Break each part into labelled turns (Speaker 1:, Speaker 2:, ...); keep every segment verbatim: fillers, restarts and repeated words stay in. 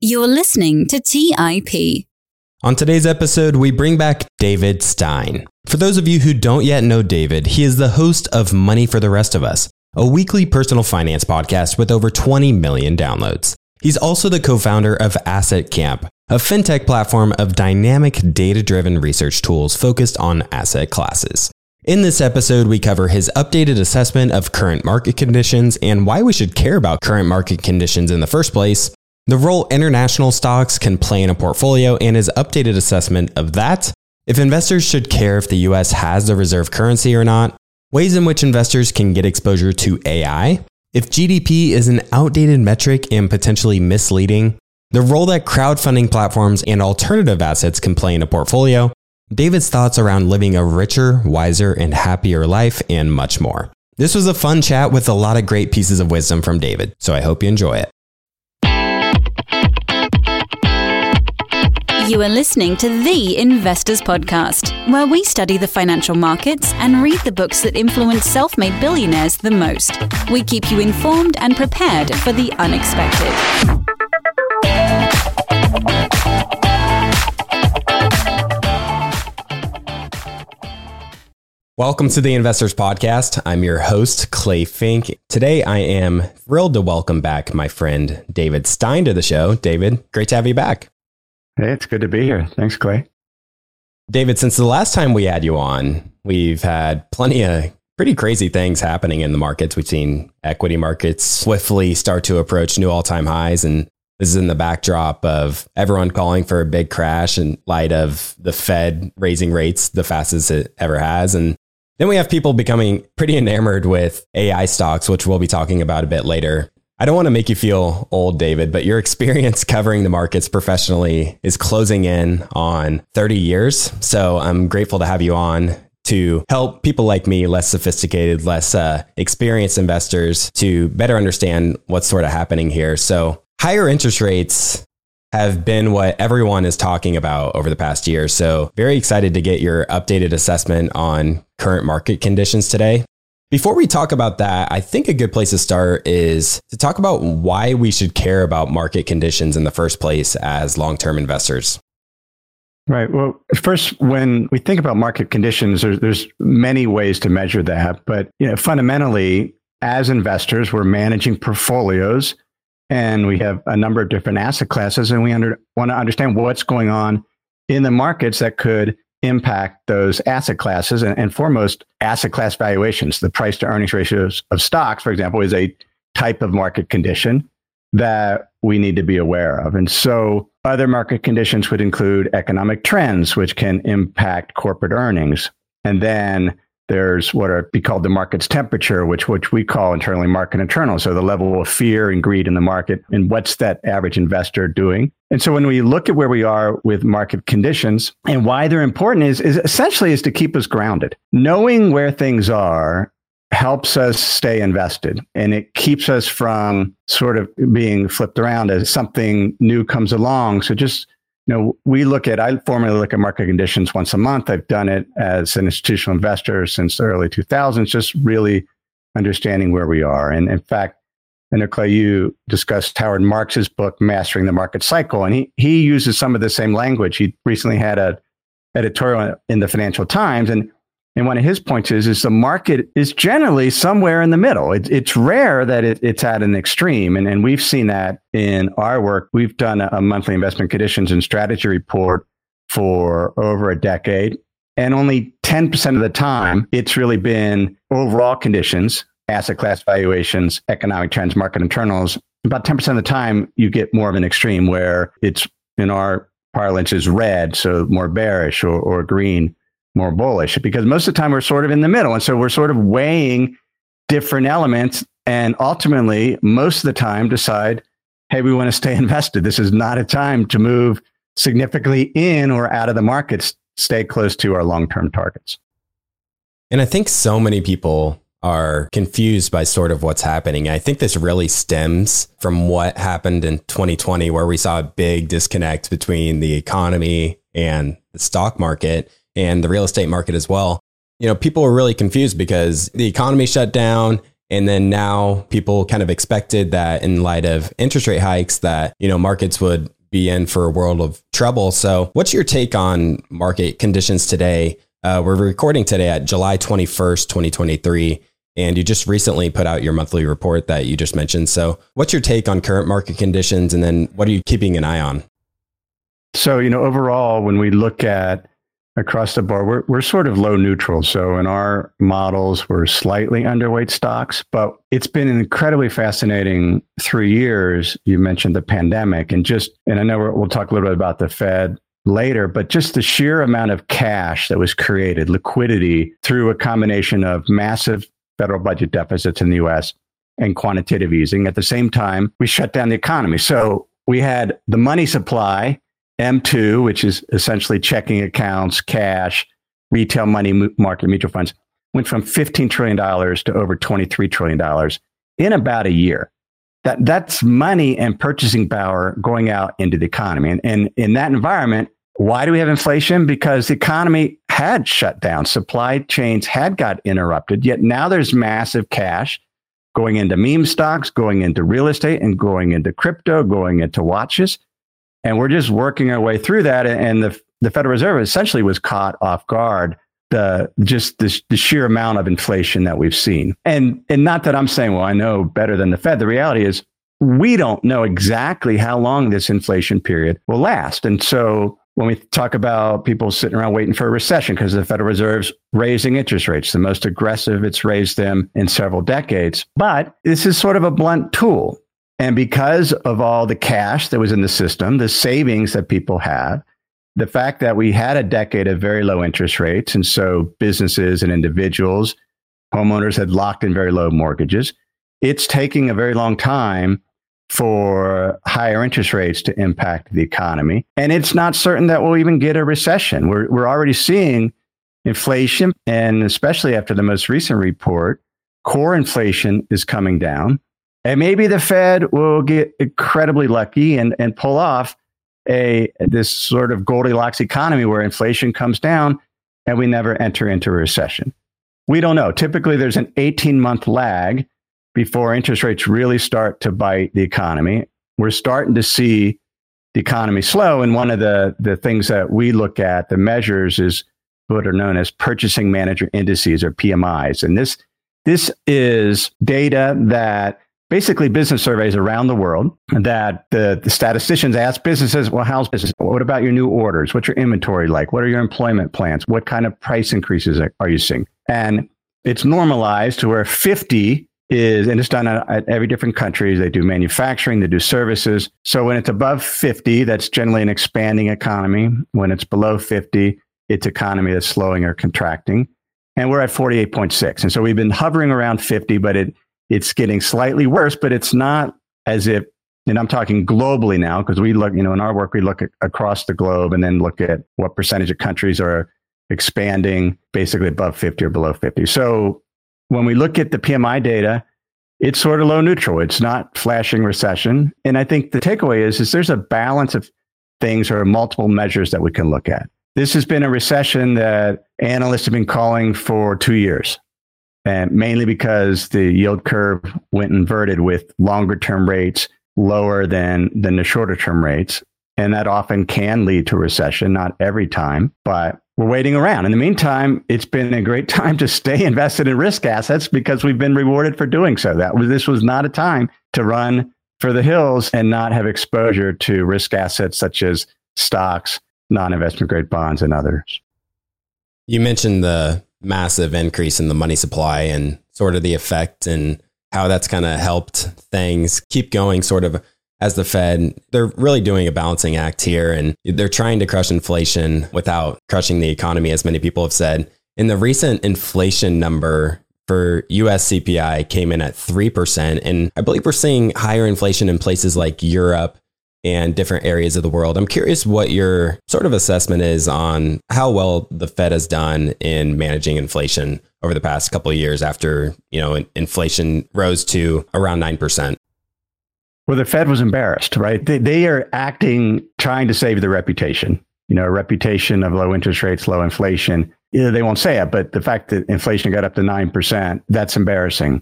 Speaker 1: You're listening to T I P.
Speaker 2: On today's episode, we bring back David Stein. For those of you who don't yet know David, he is the host of Money for the Rest of Us, a weekly personal finance podcast with over twenty million downloads. He's also the co-founder of Asset Camp, a fintech platform of dynamic data-driven research tools focused on asset classes. In this episode, we cover his updated assessment of current market conditions and why we should care about current market conditions in the first place, the role international stocks can play in a portfolio and his updated assessment of that, if investors should care if the U S has a reserve currency or not, ways in which investors can get exposure to A I, if G D P is an outdated metric and potentially misleading, the role that crowdfunding platforms and alternative assets can play in a portfolio, David's thoughts around living a richer, wiser, and happier life, and much more. This was a fun chat with a lot of great pieces of wisdom from David, so I hope you enjoy it.
Speaker 1: You are listening to The Investors Podcast, where we study the financial markets and read the books that influence self-made billionaires the most. We keep you informed and prepared for the unexpected.
Speaker 2: Welcome to The Investors Podcast. I'm your host, Clay Fink. Today, I am thrilled to welcome back my friend David Stein to the show. David, great to have you back.
Speaker 3: Hey, it's good to be here. Thanks, Clay.
Speaker 2: David, since the last time we had you on, we've had plenty of pretty crazy things happening in the markets. We've seen equity markets swiftly start to approach new all-time highs. And this is in the backdrop of everyone calling for a big crash in light of the Fed raising rates the fastest it ever has. And then we have people becoming pretty enamored with A I stocks, which we'll be talking about a bit later. I don't want to make you feel old, David, but your experience covering the markets professionally is closing in on thirty years. So I'm grateful to have you on to help people like me, less sophisticated, less uh, experienced investors, to better understand what's sort of happening here. So higher interest rates have been what everyone is talking about over the past year. So very excited to get your updated assessment on current market conditions today. Before we talk about that, I think a good place to start is to talk about why we should care about market conditions in the first place as long-term investors.
Speaker 3: Right. Well, first, when we think about market conditions, there's, there's many ways to measure that. But you know, fundamentally, as investors, we're managing portfolios and we have a number of different asset classes, and we under, want to understand what's going on in the markets that could impact those asset classes, and, and foremost, asset class valuations. The price to earnings ratios of stocks, for example, is a type of market condition that we need to be aware of. And so other market conditions would include economic trends, which can impact corporate earnings. And then there's what are be called the market's temperature, which which we call internally market internal. So the level of fear and greed in the market, and what's that average investor doing? And so when we look at where we are with market conditions and why they're important is, is essentially is to keep us grounded. Knowing where things are helps us stay invested, and it keeps us from sort of being flipped around as something new comes along. So just You know, we look at, I formally look at market conditions once a month. I've done it as an institutional investor since the early two thousands, just really understanding where we are. And in fact, I know, Clay, you discussed Howard Marks's book, Mastering the Market Cycle, and he he uses some of the same language. He recently had an editorial in the Financial Times, and And one of his points is, is the market is generally somewhere in the middle. It, it's rare that it, it's at an extreme. And, and we've seen that in our work. We've done a, a monthly investment conditions and strategy report for over a decade. And only ten percent of the time, it's really been overall conditions, asset class valuations, economic trends, market internals. About ten percent of the time, you get more of an extreme where it's, in our parlance, is red, so more bearish, or, or green, more bullish, because most of the time we're sort of in the middle. And so we're sort of weighing different elements and ultimately most of the time decide, hey, we want to stay invested. This is not a time to move significantly in or out of the markets. Stay close to our long-term targets.
Speaker 2: And I think so many people are confused by sort of what's happening. I think this really stems from what happened in twenty twenty, where we saw a big disconnect between the economy and the stock market and the real estate market as well. You know, people were really confused because the economy shut down And then now people kind of expected that in light of interest rate hikes that, you know, markets would be in for a world of trouble. So what's your take on market conditions today? Uh, we're recording today at July twenty-first, twenty twenty-three. And you just recently put out your monthly report that you just mentioned. So what's your take on current market conditions? And then what are you keeping an eye on?
Speaker 3: So, you know, overall, when we look at across the board, we're, we're sort of low neutral. So in our models, we're slightly underweight stocks, but it's been an incredibly fascinating three years. You mentioned the pandemic and just, and I know we're, we'll talk a little bit about the Fed later, but just the sheer amount of cash that was created, liquidity through a combination of massive federal budget deficits in the U S and quantitative easing. At the same time, we shut down the economy. So we had the money supply, M two, which is essentially checking accounts, cash, retail money market mutual funds, went from fifteen trillion dollars to over twenty-three trillion dollars in about a year. That, that's money and purchasing power going out into the economy. And, and in that environment, why do we have inflation? Because the economy had shut down. Supply chains had got interrupted, yet now there's massive cash going into meme stocks, going into real estate, and going into crypto, going into watches. And we're just working our way through that. And the, the Federal Reserve essentially was caught off guard, the just the, the sheer amount of inflation that we've seen. And, and not that I'm saying, well, I know better than the Fed. The reality is we don't know exactly how long this inflation period will last. And so when we talk about people sitting around waiting for a recession because the Federal Reserve's raising interest rates, the most aggressive it's raised them in several decades. But this is sort of a blunt tool. And because of all the cash that was in the system, the savings that people have, the fact that we had a decade of very low interest rates, and so businesses and individuals, homeowners had locked in very low mortgages, it's taking a very long time for higher interest rates to impact the economy. And it's not certain that we'll even get a recession. We're, we're already seeing inflation, and especially after the most recent report, core inflation is coming down. And maybe the Fed will get incredibly lucky and, and pull off a this sort of Goldilocks economy where inflation comes down and we never enter into a recession. We don't know. Typically, there's an eighteen-month lag before interest rates really start to bite the economy. We're starting to see the economy slow. And one of the, the things that we look at, the measures, is what are known as Purchasing Manager Indices, or P M Is. And this this is data that basically business surveys around the world that the, the statisticians ask businesses, well, how's business? What about your new orders? What's your inventory like? What are your employment plans? What kind of price increases are you seeing? And it's normalized to where fifty is, and it's done at, at every different country. They do manufacturing, they do services. So when it's above fifty, that's generally an expanding economy. When it's below fifty, it's economy that's slowing or contracting. And we're at forty-eight point six. And so we've been hovering around fifty, but it It's getting slightly worse, but it's not as if, and I'm talking globally now, because we look, you know, in our work, we look at across the globe and then look at what percentage of countries are expanding basically above fifty or below fifty. So when we look at the P M I data, it's sort of low neutral. It's not flashing recession. And I think the takeaway is, is there's a balance of things or multiple measures that we can look at. This has been a recession that analysts have been calling for two years. And mainly because the yield curve went inverted with longer term rates lower than, than the shorter term rates. And that often can lead to a recession, not every time, but we're waiting around. In the meantime, it's been a great time to stay invested in risk assets because we've been rewarded for doing so. That was, this was not a time to run for the hills and not have exposure to risk assets such as stocks, non-investment grade bonds, and others.
Speaker 2: You mentioned the massive increase in the money supply and sort of the effect and how that's kind of helped things keep going sort of as the Fed. They're really doing a balancing act here, and they're trying to crush inflation without crushing the economy, as many people have said. And the recent inflation number for U S C P I came in at three percent. And I believe we're seeing higher inflation in places like Europe and different areas of the world. I'm curious what your sort of assessment is on how well the Fed has done in managing inflation over the past couple of years after, you know, inflation rose to around nine percent.
Speaker 3: Well, the Fed was embarrassed, right? They, they are acting, trying to save their reputation, you know, a reputation of low interest rates, low inflation. You know, they won't say it, but the fact that inflation got up to nine percent, that's embarrassing.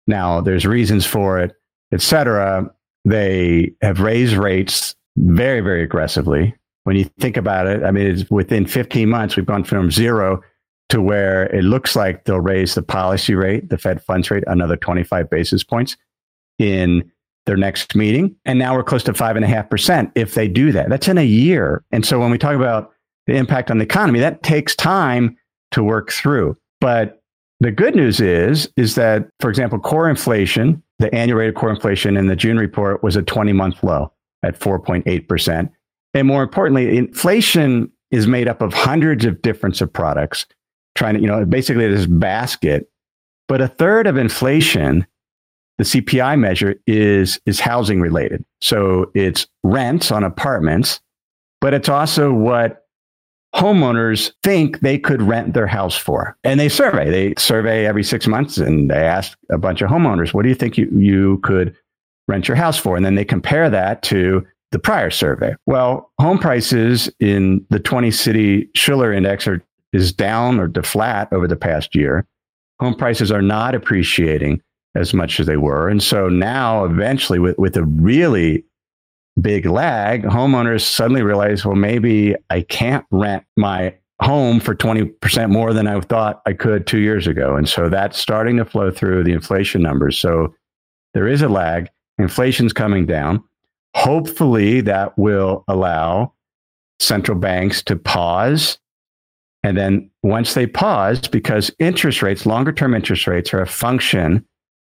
Speaker 3: Now, there's reasons for it, et cetera. They have raised rates very, very aggressively. When you think about it, I mean, it's within fifteen months, we've gone from zero to where it looks like they'll raise the policy rate, the Fed funds rate, another twenty-five basis points in their next meeting. And now we're close to five and a half percent if they do that. That's in a year. And so when we talk about the impact on the economy, that takes time to work through. But the good news is, is that, for example, core inflation, the annual rate of core inflation in the June report was a twenty-month low at four point eight percent. And more importantly, inflation is made up of hundreds of different products, trying to, you know, basically this basket. But a third of inflation, the C P I measure, is, is housing related. So it's rents on apartments, but it's also what homeowners think they could rent their house for. And they survey. They survey every six months and they ask a bunch of homeowners, what do you think you, you could rent your house for? And then they compare that to the prior survey. Well, home prices in the twenty city Shiller index are is down or to flat over the past year. Home prices are not appreciating as much as they were. And so now eventually with, with a really big lag, homeowners suddenly realize, well, maybe I can't rent my home for twenty percent more than I thought I could two years ago. And so that's starting to flow through the inflation numbers. So there is a lag. Inflation's coming down. Hopefully that will allow central banks to pause. And then once they pause, because interest rates, longer term interest rates are a function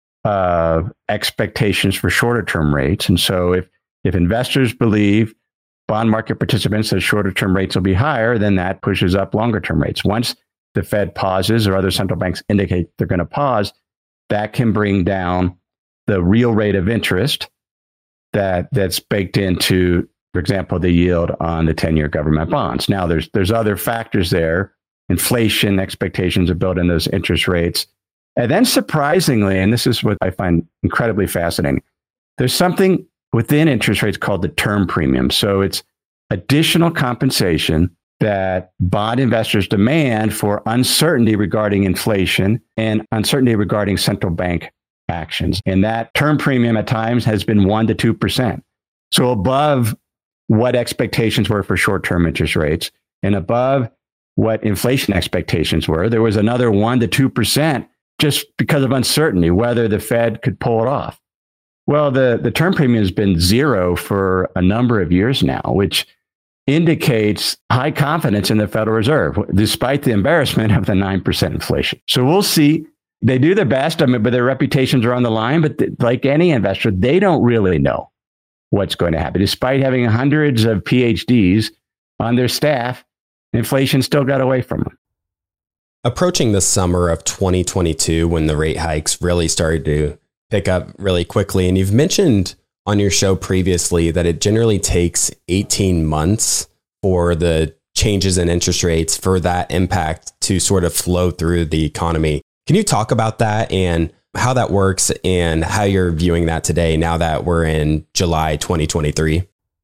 Speaker 3: of expectations for shorter term rates. And so if If investors believe bond market participants that shorter term rates will be higher, then that pushes up longer term rates. Once the Fed pauses or other central banks indicate they're going to pause, that can bring down the real rate of interest that that's baked into, for example, the yield on the ten-year government bonds. Now, there's there's other factors there. Inflation expectations are built in those interest rates. And then surprisingly, and this is what I find incredibly fascinating, there's something within interest rates called the term premium. So it's additional compensation that bond investors demand for uncertainty regarding inflation and uncertainty regarding central bank actions. And that term premium at times has been one to two percent. So above what expectations were for short-term interest rates and above what inflation expectations were, there was another one to two percent just because of uncertainty, whether the Fed could pull it off. Well, the, the term premium has been zero for a number of years now, which indicates high confidence in the Federal Reserve, despite the embarrassment of the nine percent inflation. So we'll see. They do their best, I mean, but their reputations are on the line. But th- like any investor, they don't really know what's going to happen. Despite having hundreds of P H Ds on their staff, inflation still got away from them.
Speaker 2: Approaching the summer of twenty twenty-two, when the rate hikes really started to pick up really quickly. And you've mentioned on your show previously that it generally takes eighteen months for the changes in interest rates for that impact to sort of flow through the economy. Can you talk about that and how that works and how you're viewing that today now that we're in July twenty twenty-three?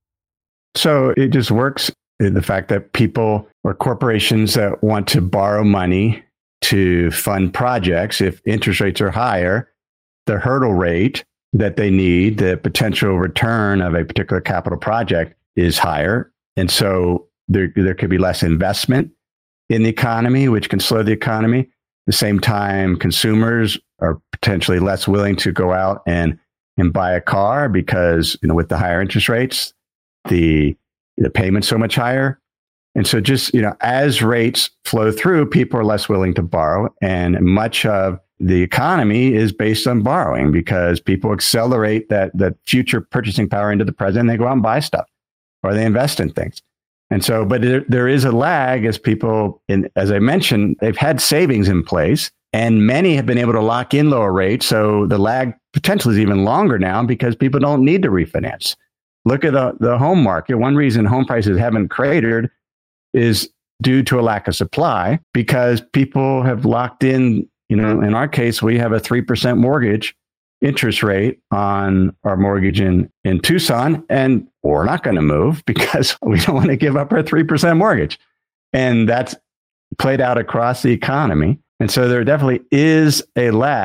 Speaker 3: So it just works in the fact that people or corporations that want to borrow money to fund projects, if interest rates are higher, the hurdle rate that they need, the potential return of a particular capital project is higher. And so there, there could be less investment in the economy, which can slow the economy. At the same time, consumers are potentially less willing to go out and, and buy a car because, you know, with the higher interest rates, the, the payment's so much higher. And so just, you know, as rates flow through, people are less willing to borrow. And much of the economy is based on borrowing because people accelerate that, that future purchasing power into the present. And they go out and buy stuff or they invest in things. And so, but there, there is a lag as people, in, as I mentioned, they've had savings in place and many have been able to lock in lower rates. So the lag potentially is even longer now because people don't need to refinance. Look at the, the home market. One reason home prices haven't cratered is due to a lack of supply because people have locked in. You know, in our case, we have a three percent mortgage interest rate on our mortgage in, in Tucson, and we're not going to move because we don't want to give up our three percent mortgage. And that's played out across the economy. And so there definitely is a lag,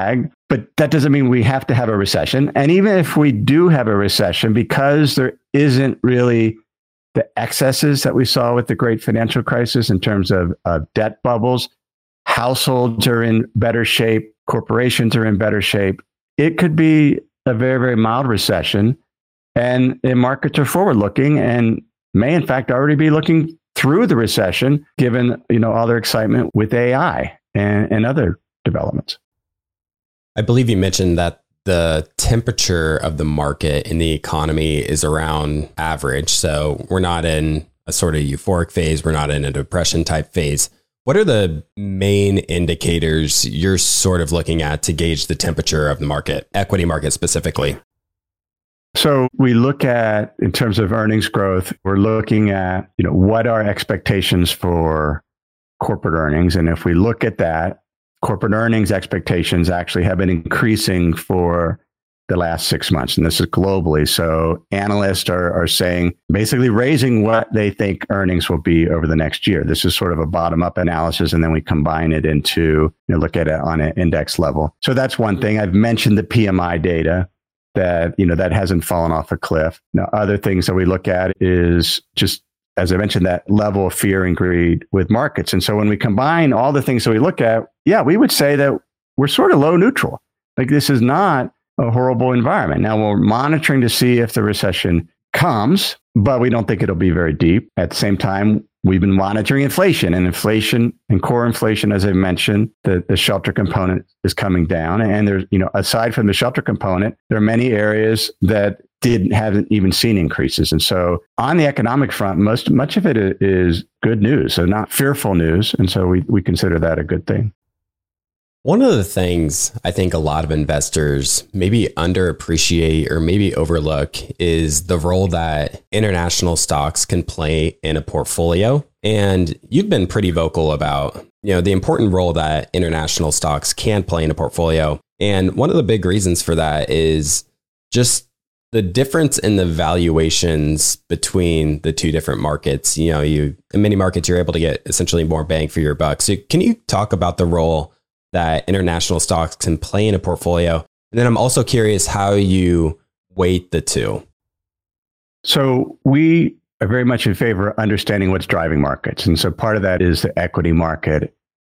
Speaker 3: But that doesn't mean we have to have a recession. And even if we do have a recession, because there isn't really the excesses that we saw with the great financial crisis in terms of, of debt bubbles, households are in better shape, corporations are in better shape. It could be a very, very mild recession. And the markets are forward looking and may in fact already be looking through the recession, given, you know, all their excitement with A I and, and other developments.
Speaker 2: I believe you mentioned that the temperature of the market in the economy is around average. So we're not in a sort of euphoric phase. We're not in a depression type phase. What are the main indicators you're sort of looking at to gauge the temperature of the market, equity market specifically?
Speaker 3: So we look at, in terms of earnings growth, we're looking at, you know, what are expectations for corporate earnings? And if we look at that, corporate earnings expectations actually have been increasing for the last six months. And this is globally. So analysts are, are saying, basically raising what they think earnings will be over the next year. This is sort of a bottom-up analysis, and then we combine it into, you know, look at it on an index level. So that's one thing. I've mentioned the P M I data, that, you know, that hasn't fallen off a cliff. Now, other things that we look at is just, as I mentioned, that level of fear and greed with markets. And so when we combine all the things that we look at, yeah, we would say that we're sort of low neutral. Like, this is not a horrible environment. Now, we're monitoring to see if the recession comes, but we don't think it'll be very deep. At the same time, we've been monitoring inflation, and inflation and core inflation, as I mentioned, the, the shelter component is coming down. And there's, you know, aside from the shelter component, there are many areas that didn't haven't even seen increases. And so on the economic front, most much of it is good news, so not fearful news. And so we, we consider that a good thing.
Speaker 2: One of the things I think a lot of investors maybe underappreciate or maybe overlook is the role that international stocks can play in a portfolio. And you've been pretty vocal about, you know, the important role that international stocks can play in a portfolio. And one of the big reasons for that is just the difference in the valuations between the two different markets. You know, you in many markets, you're able to get essentially more bang for your buck. So can you talk about the role that international stocks can play in a portfolio? And then I'm also curious how you weight the two.
Speaker 3: So we are very much in favor of understanding what's driving markets. And so part of that is the equity market.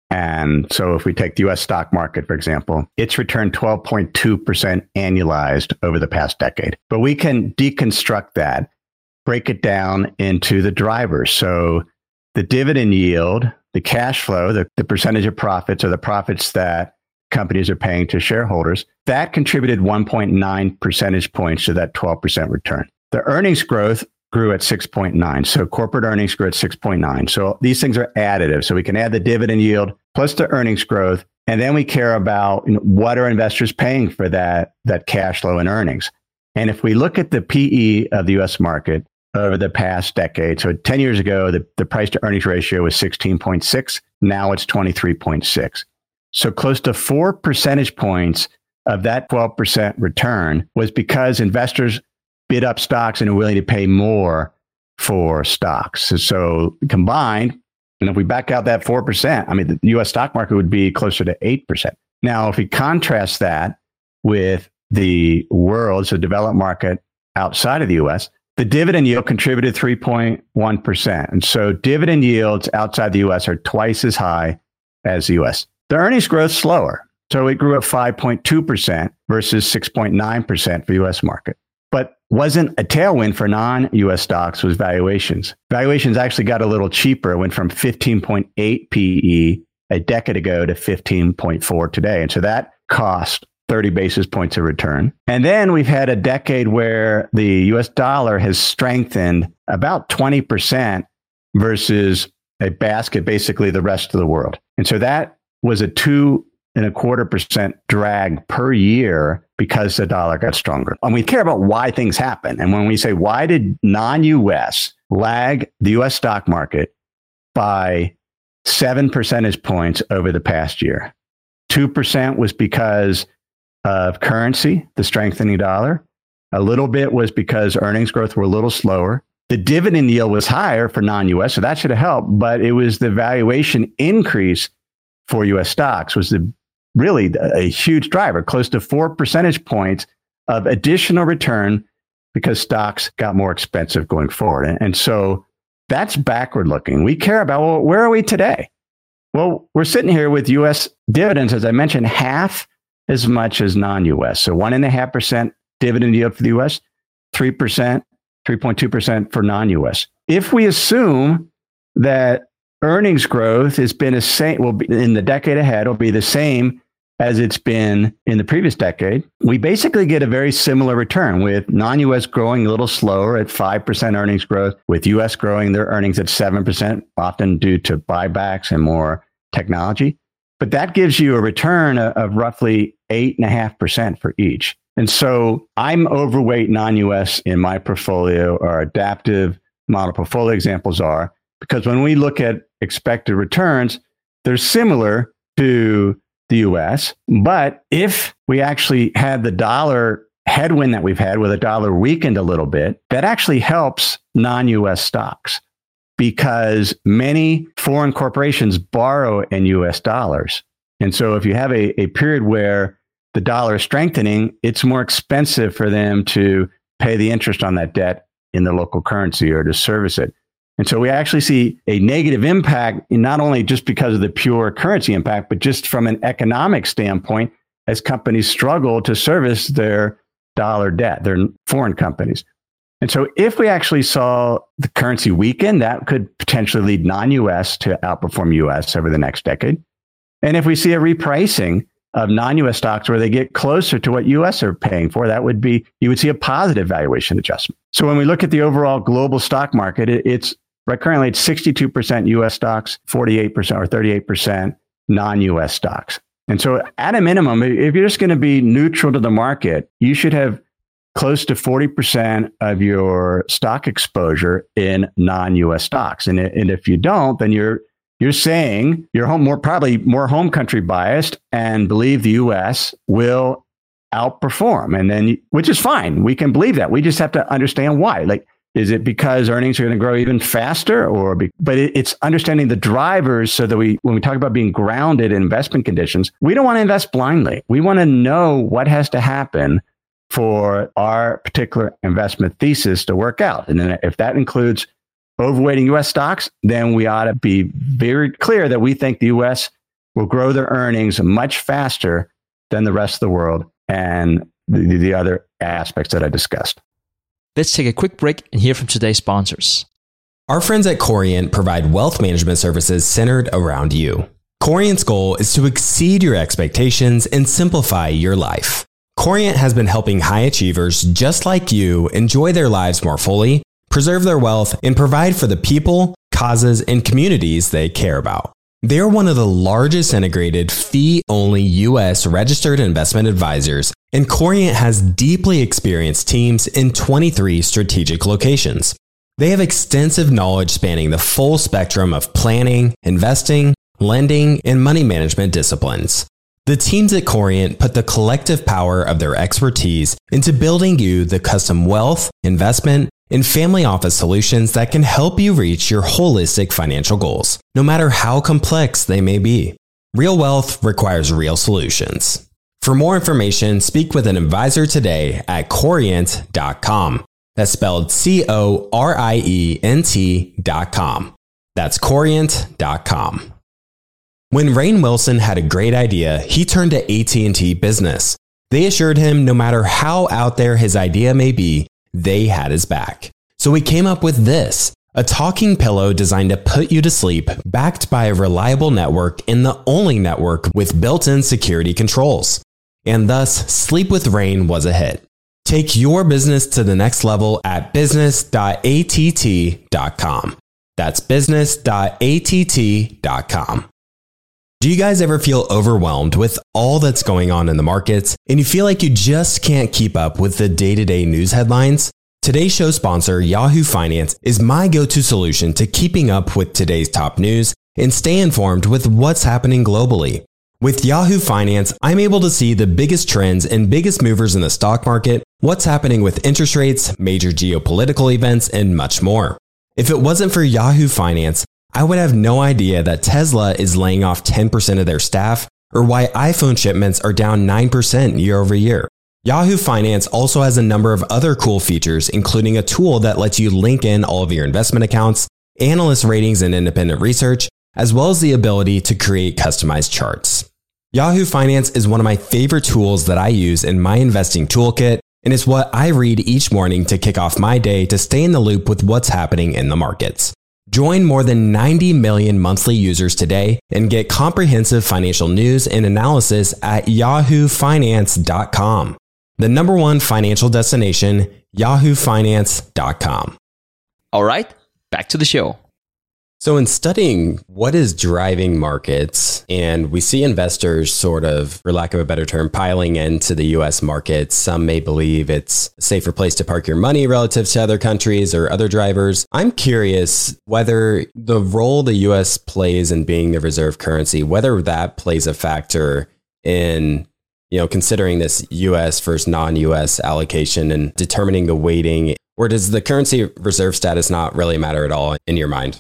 Speaker 3: And so if we take the U S stock market, for example, it's returned twelve point two percent annualized over the past decade. But we can deconstruct that, break it down into the drivers. So the dividend yield, the cash flow, the, the percentage of profits, or the profits that companies are paying to shareholders, that contributed one point nine percentage points to that twelve percent return. The earnings growth grew at six point nine. So corporate earnings grew at six point nine. So these things are additive. So we can add the dividend yield plus the earnings growth. And then we care about, you know, what are investors paying for that, that cash flow and earnings. And if we look at the P E of the U S market over the past decade, so ten years ago, the, the price to earnings ratio was sixteen point six. Now it's twenty-three point six. So close to four percentage points of that twelve percent return was because investors bid up stocks and are willing to pay more for stocks. So, so combined, and if we back out that four percent, I mean, the U S stock market would be closer to eight percent. Now, if we contrast that with the world, so developed market outside of the U S, the dividend yield contributed three point one percent. And so dividend yields outside the U S are twice as high as the U S. The earnings growth slower. So it grew at five point two percent versus six point nine percent for the U S market. But wasn't a tailwind for non-U S stocks was valuations. Valuations actually got a little cheaper. It went from fifteen point eight P E a decade ago to fifteen point four today. And so that cost thirty basis points of return. And then we've had a decade where the U S dollar has strengthened about twenty percent versus a basket, basically the rest of the world. And so that was a two and a quarter percent drag per year because the dollar got stronger. And we care about why things happen. And when we say, why did non-U S lag the U S stock market by seven percentage points over the past year? two percent was because of currency, the strengthening dollar. A little bit was because earnings growth were a little slower. The dividend yield was higher for non-U S, so that should have helped. But it was the valuation increase for U S stocks was the really a huge driver, close to four percentage points of additional return because stocks got more expensive going forward. And, and so that's backward looking. We care about, well, where are we today? Well, we're sitting here with U S dividends, as I mentioned, half as much as non-U S. So one and a half percent dividend yield for the U S, three percent, three point two percent for non-U S. If we assume that earnings growth has been the same, will be in the decade ahead, will be the same as it's been in the previous decade, we basically get a very similar return with non-U S growing a little slower at five percent earnings growth, with U S growing their earnings at seven percent, often due to buybacks and more technology. But that gives you a return of, of roughly eight point five percent for each. And so I'm overweight non-U S in my portfolio. Our adaptive model portfolio examples are, because when we look at expected returns, they're similar to the U S. But if we actually had the dollar headwind that we've had, with a dollar weakened a little bit, that actually helps non-U S stocks, because many foreign corporations borrow in U S dollars. And so if you have a, a period where the dollar is strengthening, it's more expensive for them to pay the interest on that debt in the local currency or to service it. And so we actually see a negative impact, not only just because of the pure currency impact, but just from an economic standpoint, as companies struggle to service their dollar debt, their foreign companies. And so if we actually saw the currency weaken, that could potentially lead non-U S to outperform U S over the next decade. And if we see a repricing of non-U S stocks where they get closer to what U S are paying for, that would be, you would see a positive valuation adjustment. So when we look at the overall global stock market, it, it's right currently it's sixty-two percent U S stocks, forty-eight percent or thirty-eight percent non-U S stocks. And so at a minimum, if you're just going to be neutral to the market, you should have close to forty percent of your stock exposure in non-U S stocks. And, and if you don't, then you're you're saying you're home more probably more home country biased and believe the U S will outperform. And then, which is fine. We can believe that. We just have to understand why. Like, is it because earnings are going to grow even faster, or be, but it, it's understanding the drivers so that we, when we talk about being grounded in investment conditions, we don't want to invest blindly. We want to know what has to happen for our particular investment thesis to work out. And then if that includes overweighting U S stocks, then we ought to be very clear that we think the U S will grow their earnings much faster than the rest of the world and the, the other aspects that I discussed.
Speaker 4: Let's take a quick break and hear from today's sponsors.
Speaker 2: Our friends at Corient provide wealth management services centered around you. Corient's goal is to exceed your expectations and simplify your life. Corient has been helping high achievers just like you enjoy their lives more fully, preserve their wealth, and provide for the people, causes, and communities they care about. They're one of the largest integrated fee-only U S registered investment advisors, and Corient has deeply experienced teams in twenty-three strategic locations. They have extensive knowledge spanning the full spectrum of planning, investing, lending, and money management disciplines. The teams at Corient put the collective power of their expertise into building you the custom wealth, investment, and family office solutions that can help you reach your holistic financial goals, no matter how complex they may be. Real wealth requires real solutions. For more information, speak with an advisor today at corient dot com. That's spelled C O R I E N T dot com. That's corient dot com. When Rainn Wilson had a great idea, he turned to A T and T Business. They assured him no matter how out there his idea may be, they had his back. So we came up with this, a talking pillow designed to put you to sleep, backed by a reliable network and the only network with built-in security controls. And thus, Sleep with Rainn was a hit. Take your business to the next level at business dot A T T dot com. That's business dot A T T dot com. Do you guys ever feel overwhelmed with all that's going on in the markets and you feel like you just can't keep up with the day-to-day news headlines? Today's show sponsor, Yahoo Finance, is my go-to solution to keeping up with today's top news and stay informed with what's happening globally. With Yahoo Finance, I'm able to see the biggest trends and biggest movers in the stock market, what's happening with interest rates, major geopolitical events, and much more. If it wasn't for Yahoo Finance, I would have no idea that Tesla is laying off ten percent of their staff, or why iPhone shipments are down nine percent year over year. Yahoo Finance also has a number of other cool features, including a tool that lets you link in all of your investment accounts, analyst ratings and independent research, as well as the ability to create customized charts. Yahoo Finance is one of my favorite tools that I use in my investing toolkit, and it's what I read each morning to kick off my day to stay in the loop with what's happening in the markets. Join more than ninety million monthly users today and get comprehensive financial news and analysis at yahoo finance dot com. The number one financial destination, yahoo finance dot com.
Speaker 4: All right, back to the show.
Speaker 2: So in studying what is driving markets, and we see investors sort of, for lack of a better term, piling into the U S markets. Some may believe it's a safer place to park your money relative to other countries or other drivers. I'm curious whether the role the U S plays in being the reserve currency, whether that plays a factor in, you know, considering this U S versus non-U S allocation and determining the weighting, or does the currency reserve status not really matter at all in your mind?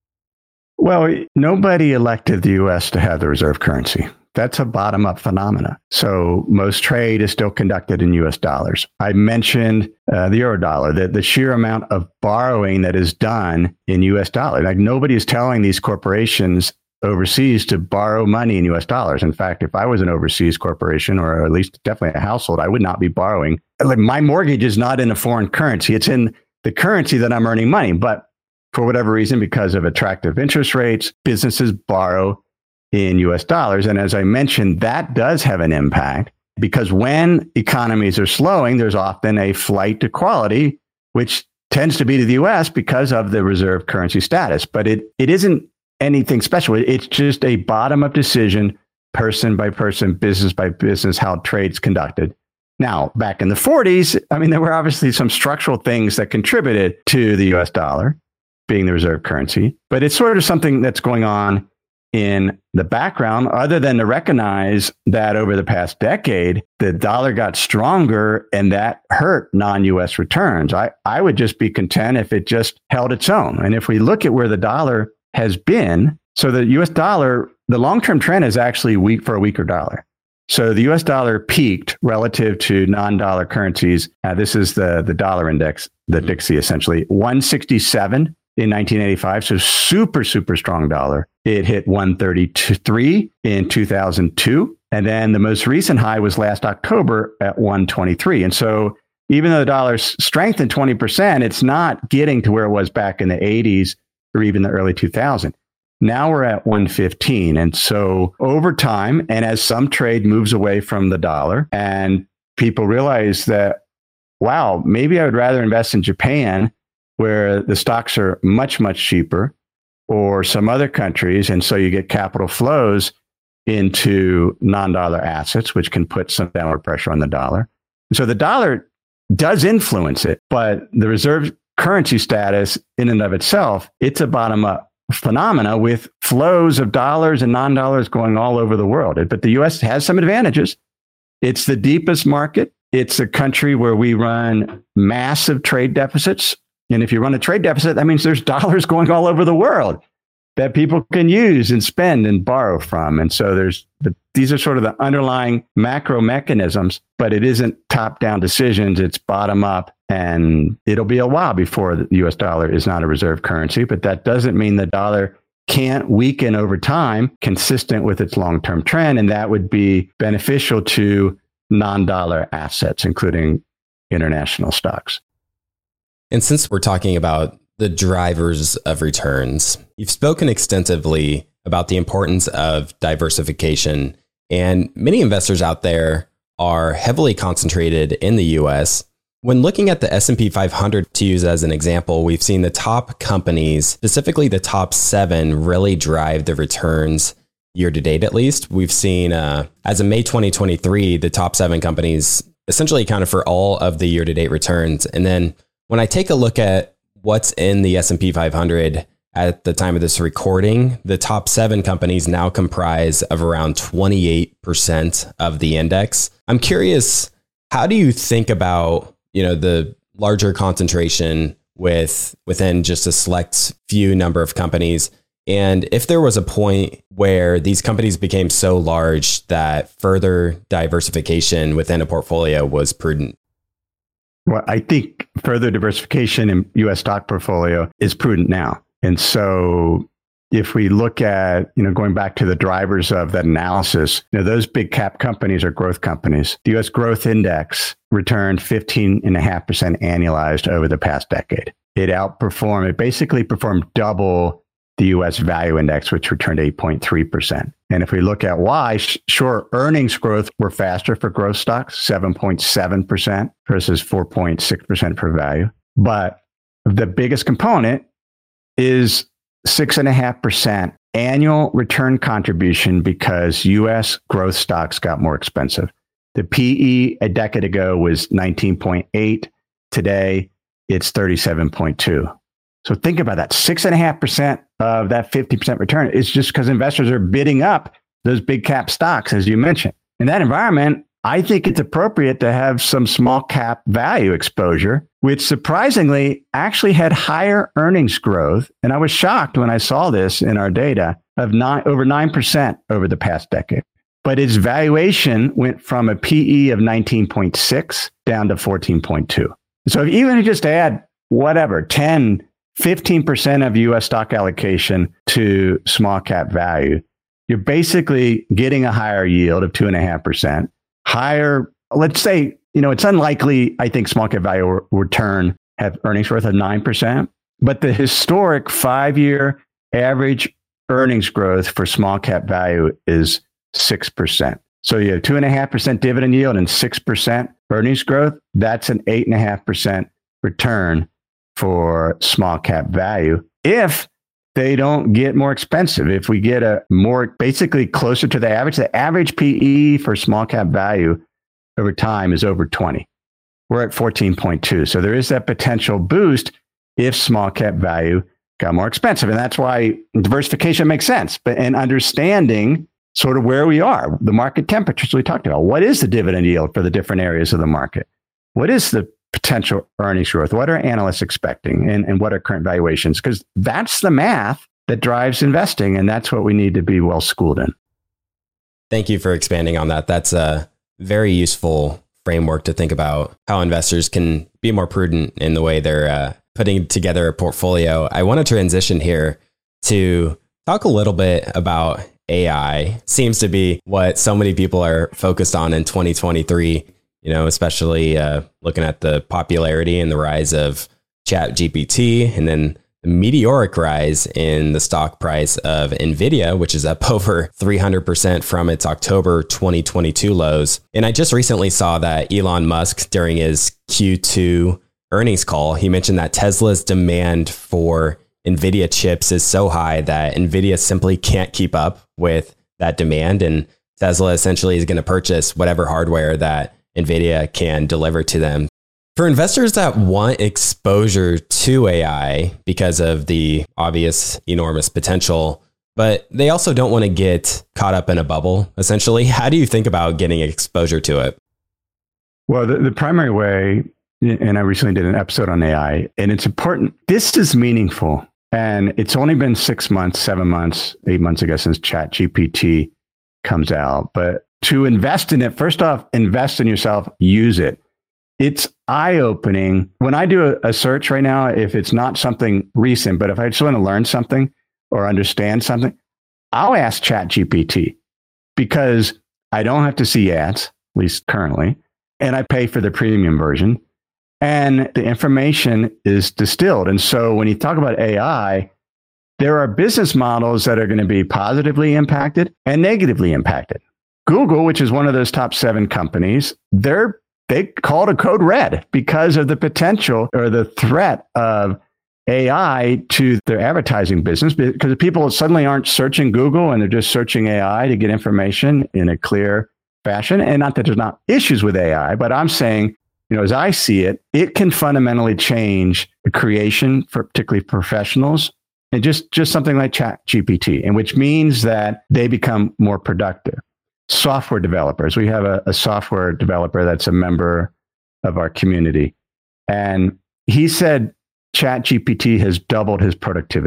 Speaker 3: Well, nobody elected the U S to have the reserve currency. That's a bottom-up phenomena. So most trade is still conducted in U S dollars. I mentioned uh, the euro dollar, the, the sheer amount of borrowing that is done in U S dollars. Like nobody is telling these corporations overseas to borrow money in U S dollars. In fact, if I was an overseas corporation, or at least definitely a household, I would not be borrowing. Like my mortgage is not in a foreign currency. It's in the currency that I'm earning money. But for whatever reason, because of attractive interest rates, businesses borrow in U S dollars. And as I mentioned, that does have an impact because when economies are slowing, there's often a flight to quality, which tends to be to the U S because of the reserve currency status. But it it isn't anything special. It's just a bottom-up decision, person by person, business by business, how trade's conducted. Now, back in the forties, I mean, there were obviously some structural things that contributed to the U S dollar being the reserve currency, but it's sort of something that's going on in the background, other than to recognize that over the past decade, the dollar got stronger and that hurt non-U S returns. I, I would just be content if it just held its own. And if we look at where the dollar has been, so the U S dollar, the long-term trend is actually weak for a weaker dollar. So the U S dollar peaked relative to non-dollar currencies. Uh, this is the, the dollar index, the D X Y essentially, one sixty-seven in nineteen eighty-five. So super, super strong dollar. It hit one thirty-three in two thousand two. And then the most recent high was last October at one twenty-three. And so even though the dollar strengthened twenty percent, it's not getting to where it was back in the eighties or even the early two thousands. Now we're at one fifteen. And so over time, and as some trade moves away from the dollar and people realize that, wow, maybe I would rather invest in Japan where the stocks are much, much cheaper, or some other countries. And so you get capital flows into non-dollar assets, which can put some downward pressure on the dollar. So the dollar does influence it, but the reserve currency status in and of itself, it's a bottom-up phenomena with flows of dollars and non-dollars going all over the world. But the U S has some advantages. It's the deepest market. It's a country where we run massive trade deficits. And if you run a trade deficit, that means there's dollars going all over the world that people can use and spend and borrow from. And so there's the, these are sort of the underlying macro mechanisms, but it isn't top-down decisions. It's bottom-up. And it'll be a while before the U S dollar is not a reserve currency, but that doesn't mean the dollar can't weaken over time consistent with its long-term trend. And that would be beneficial to non-dollar assets, including international stocks.
Speaker 2: And since we're talking about the drivers of returns, you've spoken extensively about the importance of diversification. And many investors out there are heavily concentrated in the U S. When looking at the S and P five hundred, to use as an example, we've seen the top companies, specifically the top seven, really drive the returns year to date, at least. We've seen, uh, as of May twenty twenty-three, the top seven companies essentially accounted for all of the year to date returns. And then when I take a look at what's in the S and P five hundred at the time of this recording, the top seven companies now comprise of around twenty-eight percent of the index. I'm curious, how do you think about, you know, the larger concentration with within just a select few number of companies? And if there was a point where these companies became so large that further diversification within a portfolio was prudent.
Speaker 3: Well, I think further diversification in U S stock portfolio is prudent now. And so if we look at, you know, going back to the drivers of that analysis, you know, those big cap companies are growth companies. The U S growth index returned fifteen point five percent annualized over the past decade. It outperformed, it basically performed double the U S value index, which returned eight point three percent. And if we look at why, sure, earnings growth were faster for growth stocks, seven point seven percent versus four point six percent for value. But the biggest component is six point five percent annual return contribution because U S growth stocks got more expensive. The P E a decade ago was nineteen point eight. Today, it's thirty-seven point two. So think about that. six point five percent of that fifty percent return is just because investors are bidding up those big cap stocks, as you mentioned. In that environment, I think it's appropriate to have some small cap value exposure, which surprisingly actually had higher earnings growth. And I was shocked when I saw this in our data of nine, over nine percent over the past decade. But its valuation went from a P E of nineteen point six down to fourteen point two. So if even if you just add whatever, ten, fifteen percent of U S stock allocation to small cap value, you're basically getting a higher yield of two point five percent. Higher, let's say, you know, it's unlikely, I think small cap value will return have earnings growth of nine percent, but the historic five-year average earnings growth for small cap value is six percent. So you have two point five percent dividend yield and six percent earnings growth. That's an eight point five percent return for small cap value if they don't get more expensive. If we get a more basically closer to the average, the average P E for small cap value over time is over twenty. We're at fourteen point two. So there is that potential boost if small cap value got more expensive. And that's why diversification makes sense. But in understanding sort of where we are, the market temperatures we talked about, what is the dividend yield for the different areas of the market? What is the potential earnings growth? What are analysts expecting? And, and what are current valuations? Because that's the math that drives investing. And that's what we need to be well schooled in.
Speaker 2: Thank you for expanding on that. That's a very useful framework to think about how investors can be more prudent in the way they're uh, putting together a portfolio. I want to transition here to talk a little bit about A I. Seems to be what so many people are focused on in twenty twenty-three. You know, especially uh, looking at the popularity and the rise of Chat G P T, and then the meteoric rise in the stock price of NVIDIA, which is up over three hundred percent from its October twenty twenty-two lows. And I just recently saw that Elon Musk, during his Q two earnings call, he mentioned that Tesla's demand for NVIDIA chips is so high that NVIDIA simply can't keep up with that demand. And Tesla essentially is going to purchase whatever hardware that NVIDIA can deliver to them. For investors that want exposure to A I because of the obvious enormous potential, but they also don't want to get caught up in a bubble, essentially, how do you think about getting exposure to it?
Speaker 3: Well, the, the primary way, and I recently did an episode on A I, and it's important, this is meaningful. And it's only been six months, seven months, eight months, I guess, since Chat G P T comes out. But to invest in it, first off, invest in yourself, use it. It's eye-opening. When I do a, a search right now, if it's not something recent, but if I just want to learn something or understand something, I'll ask Chat G P T because I don't have to see ads, at least currently, and I pay for the premium version. And the information is distilled. And so when you talk about A I, there are business models that are going to be positively impacted and negatively impacted. Google, which is one of those top seven companies, they're they called a code red because of the potential or the threat of A I to their advertising business, because people suddenly aren't searching Google and they're just searching A I to get information in a clear fashion. And not that there's not issues with A I, but I'm saying, you know, as I see it, it can fundamentally change the creation for particularly professionals, and just, just something like Chat G P T, and which means that they become more productive. Software developers. We have a, a software developer that's a member of our community. And he said Chat G P T has doubled his productivity.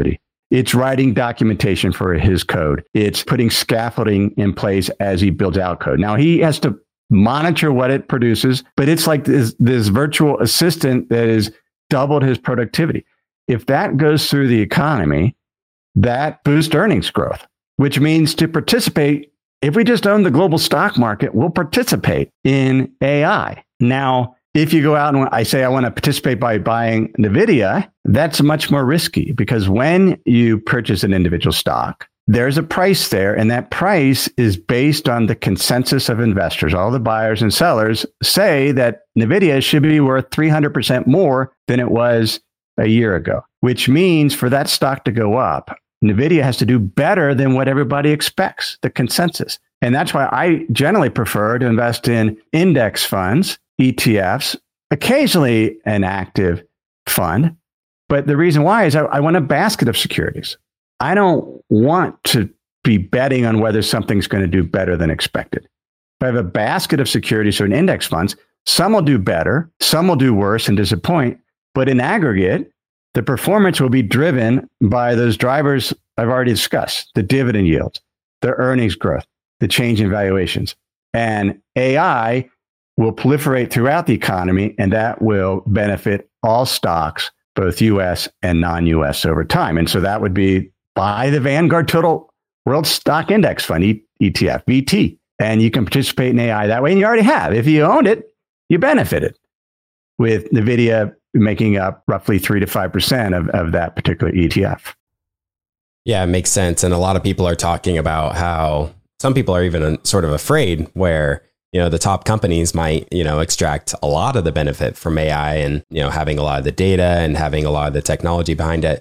Speaker 3: It's writing documentation for his code. It's putting scaffolding in place as he builds out code. Now he has to monitor what it produces, but it's like this, this virtual assistant that has doubled his productivity. If that goes through the economy, that boosts earnings growth, which means to participate, if we just own the global stock market, we'll participate in A I. Now, if you go out and I say I want to participate by buying NVIDIA, that's much more risky because when you purchase an individual stock, there's a price there, and that price is based on the consensus of investors. All the buyers and sellers say that NVIDIA should be worth three hundred percent more than it was a year ago, which means for that stock to go up, NVIDIA has to do better than what everybody expects, the consensus. And that's why I generally prefer to invest in index funds, E T Fs, occasionally an active fund. But the reason why is I, I want a basket of securities. I don't want to be betting on whether something's going to do better than expected. If I have a basket of securities or an index funds, some will do better, some will do worse and disappoint. But in aggregate, the performance will be driven by those drivers I've already discussed, the dividend yields, the earnings growth, the change in valuations. And A I will proliferate throughout the economy, and that will benefit all stocks, both U S and non-U S over time. And so that would be buy the Vanguard Total World Stock Index Fund, e- ETF, V T, and you can participate in A I that way. And you already have. If you owned it, you benefited, with NVIDIA making up roughly three to five percent of, of that particular E T F.
Speaker 2: Yeah, it makes sense. And a lot of people are talking about how some people are even sort of afraid where, you know, the top companies might, you know, extract a lot of the benefit from A I and, you know, having a lot of the data and having a lot of the technology behind it.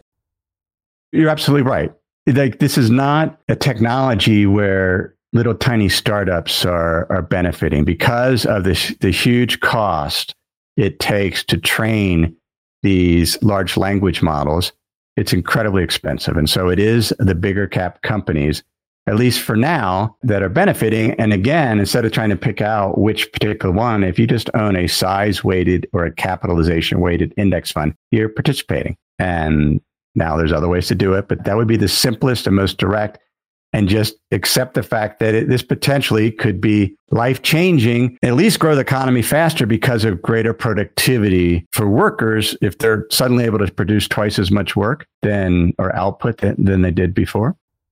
Speaker 3: You're absolutely right. Like, this is not a technology where little tiny startups are, are benefiting because of this, the huge cost it takes to train these large language models. It's incredibly expensive. And so it is the bigger cap companies, at least for now, that are benefiting. And again, instead of trying to pick out which particular one, if you just own a size weighted or a capitalization weighted index fund, you're participating. And now there's other ways to do it, but that would be the simplest and most direct. And just accept the fact that it, this potentially could be life-changing, at least grow the economy faster because of greater productivity for workers if they're suddenly able to produce twice as much work than or output than, than they did before.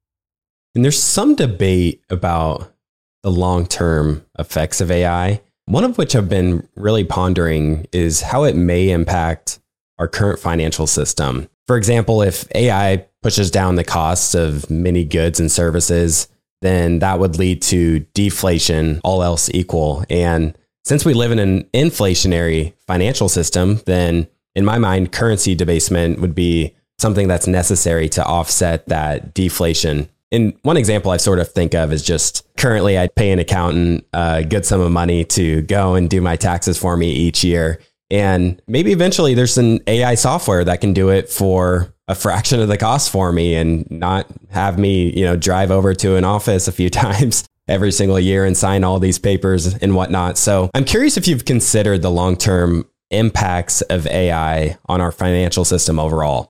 Speaker 2: And there's some debate about the long-term effects of A I, one of which I've been really pondering is how it may impact our current financial system. For example, if A I pushes down the costs of many goods and services, then that would lead to deflation, all else equal. And since we live in an inflationary financial system, then in my mind, currency debasement would be something that's necessary to offset that deflation. And one example I sort of think of is just currently I pay an accountant a good sum of money to go and do my taxes for me each year. And maybe eventually there's an A I software that can do it for a fraction of the cost for me and not have me, you know, drive over to an office a few times every single year and sign all these papers and whatnot. So I'm curious if you've considered the long-term impacts of A I on our financial system overall.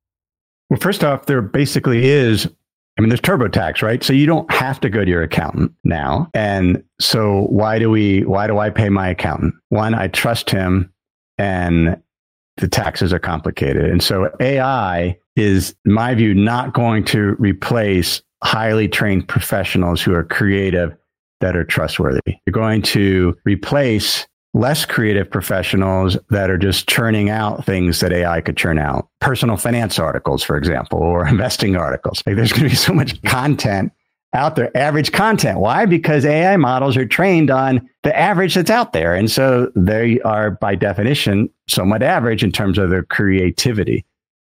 Speaker 3: Well, first off, there basically is, I mean, there's TurboTax, right? So you don't have to go to your accountant now. And so why do we, why do I pay my accountant? One, I trust him, and the taxes are complicated. And so A I is, in my view, not going to replace highly trained professionals who are creative, that are trustworthy. You're going to replace less creative professionals that are just churning out things that A I could churn out. Personal finance articles, for example, or investing articles. Like, there's going to be so much content out there, average content. Why? Because A I models are trained on the average that's out there. And so they are, by definition, somewhat average in terms of their creativity.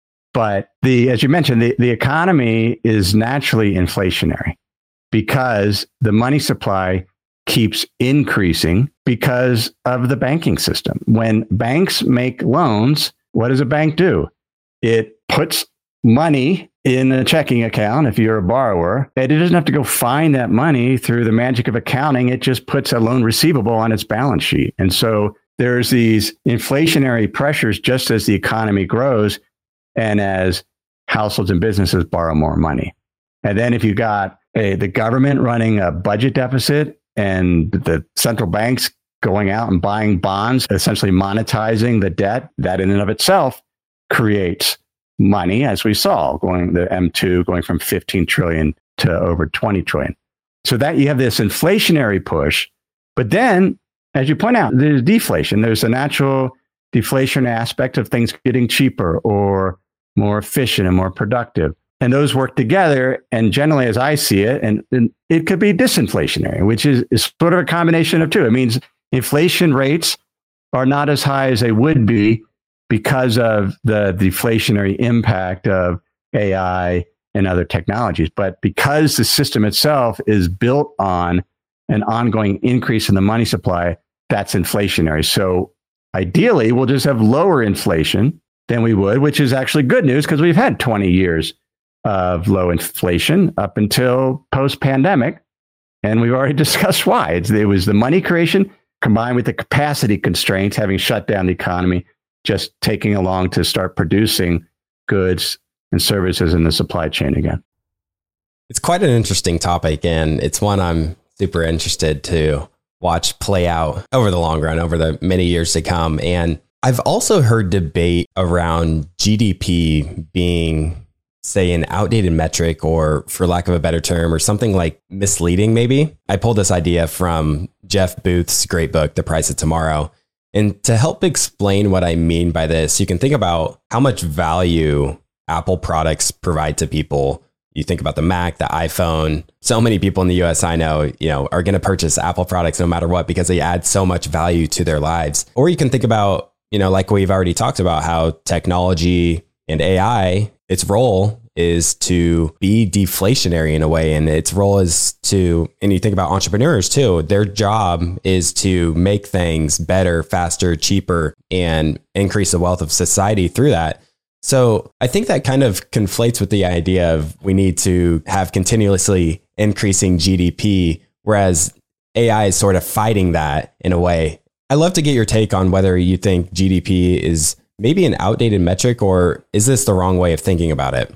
Speaker 3: But the, as you mentioned, the, the economy is naturally inflationary because the money supply keeps increasing because of the banking system. When banks make loans, what does a bank do? It puts money in a checking account if you're a borrower. It doesn't have to go find that money through the magic of accounting. It just puts a loan receivable on its balance sheet. And so there's these inflationary pressures just as the economy grows and as households and businesses borrow more money. And then if you got a, the government running a budget deficit and the central banks going out and buying bonds, essentially monetizing the debt, that in and of itself creates money, as we saw, going the M two going from fifteen trillion to over twenty trillion. So that you have this inflationary push, but then, as you point out, there's deflation. There's a natural deflation aspect of things getting cheaper or more efficient and more productive. And those work together. And generally, as I see it, and, and it could be disinflationary, which is, is sort of a combination of two. It means inflation rates are not as high as they would be because of the deflationary impact of A I and other technologies. But because the system itself is built on an ongoing increase in the money supply, that's inflationary. So ideally, we'll just have lower inflation than we would, which is actually good news because we've had twenty years of low inflation up until post-pandemic. And we've already discussed why. It's, it was the money creation combined with the capacity constraints, having shut down the economy, just taking along to start producing goods and services in the supply chain again.
Speaker 2: It's quite an interesting topic, and it's one I'm super interested to watch play out over the long run, over the many years to come. And I've also heard debate around G D P being, say, an outdated metric, or for lack of a better term, or something like misleading, maybe. I pulled this idea from Jeff Booth's great book, The Price of Tomorrow. And to help explain what I mean by this, you can think about how much value Apple products provide to people. You think about the Mac, the iPhone. So many people in the U S I know, you know, are going to purchase Apple products no matter what because they add so much value to their lives. Or you can think about, you know, like we've already talked about, how technology and A I, its role is to be deflationary in a way. And its role is to, and you think about entrepreneurs too, their job is to make things better, faster, cheaper, and increase the wealth of society through that. So I think that kind of conflates with the idea of we need to have continuously increasing G D P, whereas A I is sort of fighting that in a way. I'd love to get your take on whether you think G D P is maybe an outdated metric, or is this the wrong way of thinking about it?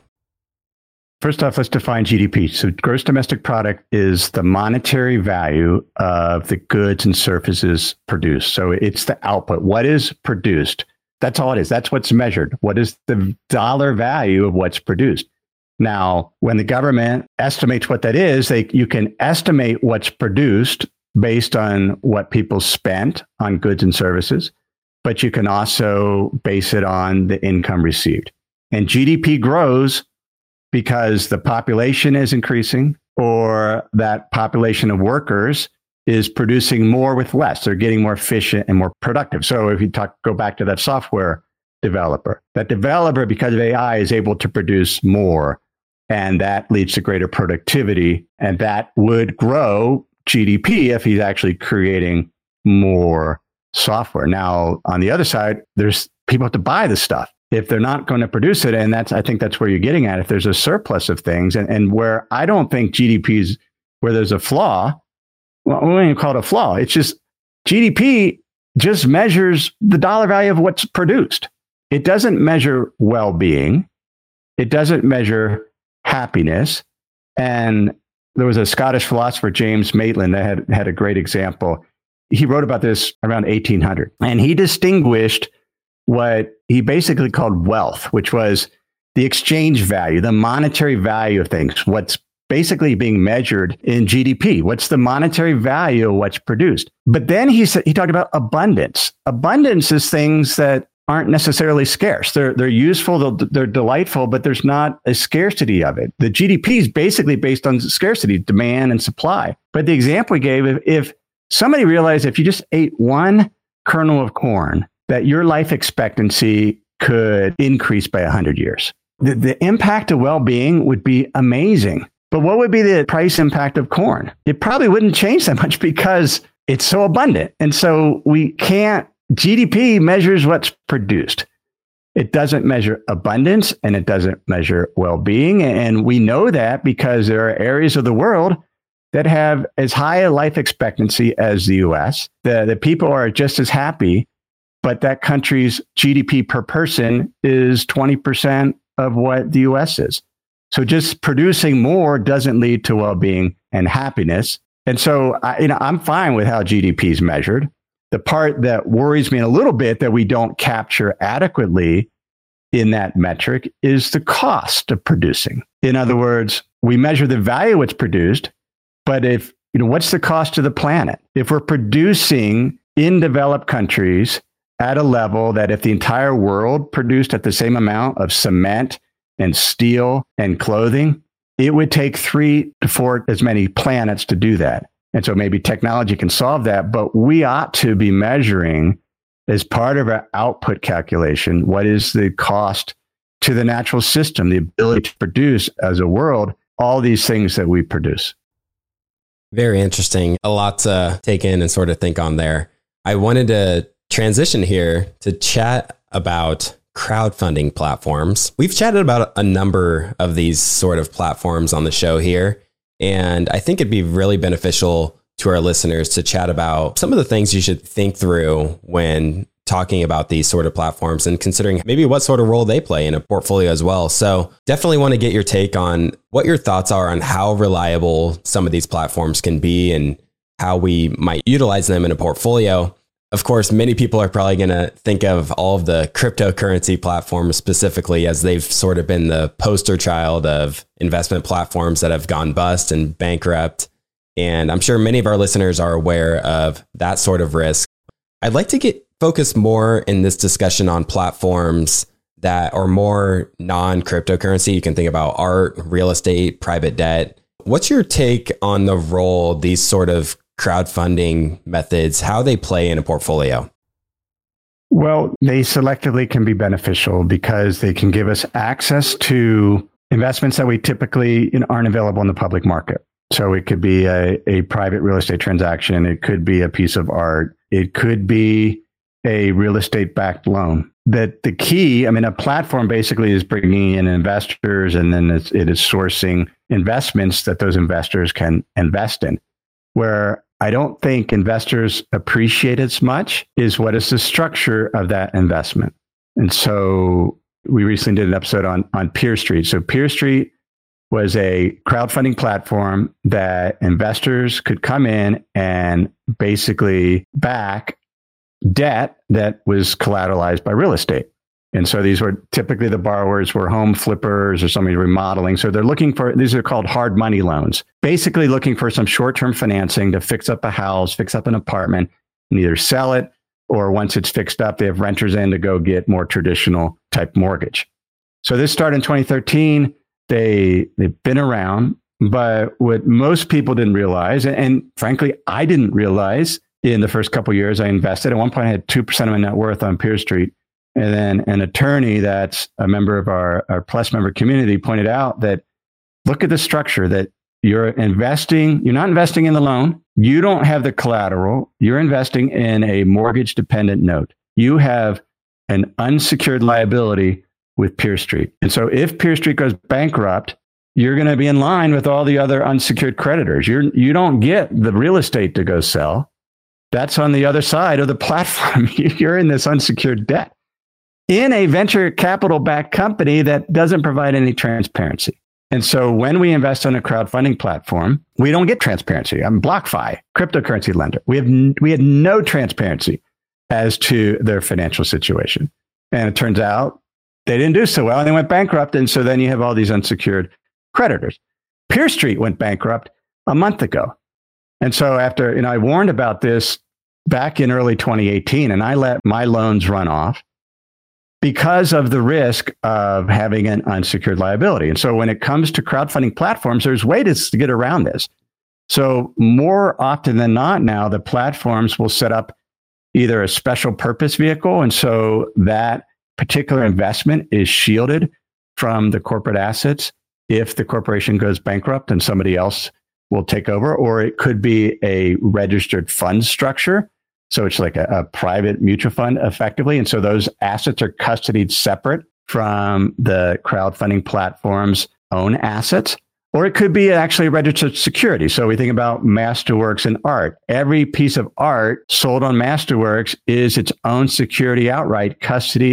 Speaker 3: First off, let's define G D P. So gross domestic product is the monetary value of the goods and services produced. So it's the output. What is produced? That's all it is. That's what's measured. What is the dollar value of what's produced? Now, when the government estimates what that is, they, you can estimate what's produced based on what people spent on goods and services, but you can also base it on the income received. And G D P grows because the population is increasing, or that population of workers is producing more with less. They're getting more efficient and more productive. So if you talk, go back to that software developer, that developer, because of A I, is able to produce more, and that leads to greater productivity, and that would grow G D P if he's actually creating more software. Now, on the other side, there's people have to buy the stuff if they're not going to produce it. And that's, I think that's where you're getting at. If there's a surplus of things, and, and where I don't think G D P is, where there's a flaw, well, we don't even call it a flaw. It's just G D P just measures the dollar value of what's produced. It doesn't measure well-being. It doesn't measure happiness. And there was a Scottish philosopher, James Maitland, that had, had a great example. He wrote about this around eighteen hundred, and he distinguished what he basically called wealth, which was the exchange value, the monetary value of things, what's basically being measured in G D P. What's the monetary value of what's produced? But then he said, he talked about abundance. Abundance is things that aren't necessarily scarce. They're they're useful, they're, they're delightful, but there's not a scarcity of it. The G D P is basically based on scarcity, demand and supply. But the example he gave, if, if somebody realized if you just ate one kernel of corn, that your life expectancy could increase by one hundred years. The, the impact of well-being would be amazing. But what would be the price impact of corn? It probably wouldn't change that much because it's so abundant. And so we can't, G D P measures what's produced. It doesn't measure abundance, and it doesn't measure well-being. And we know that because there are areas of the world that have as high a life expectancy as the U S. The, the people are just as happy, but that country's G D P per person is twenty percent of what the U S is. So just producing more doesn't lead to well-being and happiness. And so I, you know, I'm fine with how G D P is measured. The part that worries me a little bit that we don't capture adequately in that metric is the cost of producing. In other words, we measure the value it's produced, but if, you know, what's the cost to the planet? If we're producing in developed countries at a level that if the entire world produced at the same amount of cement and steel and clothing, it would take three to four as many planets to do that. And so maybe technology can solve that, but we ought to be measuring as part of our output calculation, what is the cost to the natural system, the ability to produce as a world, all these things that we produce.
Speaker 2: Very interesting. A lot to take in and sort of think on there. I wanted to transition here to chat about crowdfunding platforms. We've chatted about a number of these sort of platforms on the show here, and I think it'd be really beneficial to our listeners to chat about some of the things you should think through when talking about these sort of platforms and considering maybe what sort of role they play in a portfolio as well. So definitely want to get your take on what your thoughts are on how reliable some of these platforms can be and how we might utilize them in a portfolio. Of course, many people are probably going to think of all of the cryptocurrency platforms specifically as they've sort of been the poster child of investment platforms that have gone bust and bankrupt. And I'm sure many of our listeners are aware of that sort of risk. I'd like to get focused more in this discussion on platforms that are more non-cryptocurrency. You can think about art, real estate, private debt. What's your take on the role these sort of crowdfunding methods, how they play in a portfolio?
Speaker 3: Well, they selectively can be beneficial because they can give us access to investments that we typically aren't available in the public market. So it could be a, a private real estate transaction. It could be a piece of art. It could be a real estate backed loan. That the key, I mean, a platform basically is bringing in investors, and then it's, it is sourcing investments that those investors can invest in. Where I don't think investors appreciate as much is what is the structure of that investment. And so we recently did an episode on, on Peer Street. So Peer Street was a crowdfunding platform that investors could come in and basically back debt that was collateralized by real estate. And so these were typically the borrowers were home flippers or somebody remodeling. So they're looking for, these are called hard money loans, basically looking for some short-term financing to fix up a house, fix up an apartment, and either sell it, or once it's fixed up, they have renters in to go get more traditional type mortgage. So this started in twenty thirteen. They, they've been around, but what most people didn't realize, and, and frankly, I didn't realize in the first couple of years I invested. At one point, I had two percent of my net worth on Peer Street. And then an attorney that's a member of our, our Plus member community pointed out that look at the structure, that you're investing, you're not investing in the loan. You don't have the collateral. You're investing in a mortgage dependent note. You have an unsecured liability with Peer Street. And so if Peer Street goes bankrupt, you're going to be in line with all the other unsecured creditors. You're, you don't get the real estate to go sell. That's on the other side of the platform. You're in this unsecured debt in a venture capital backed company that doesn't provide any transparency. And so when we invest on a crowdfunding platform, we don't get transparency. I'm BlockFi, cryptocurrency lender. We have n- we had no transparency as to their financial situation. And it turns out they didn't do so well and they went bankrupt. And so then you have all these unsecured creditors. Peer Street went bankrupt a month ago. And so after, you know, I warned about this back in early twenty eighteen, and I let my loans run off because of the risk of having an unsecured liability. And so when it comes to crowdfunding platforms, there's ways to get around this. So more often than not now, the platforms will set up either a special purpose vehicle. And so that particular investment is shielded from the corporate assets if the corporation goes bankrupt and somebody else will take over, or it could be a registered fund structure. So it's like a, a private mutual fund effectively. And so those assets are custodied separate from the crowdfunding platform's own assets. Or it could be actually a registered security. So we think about Masterworks and art. Every piece of art sold on Masterworks is its own security outright, custodied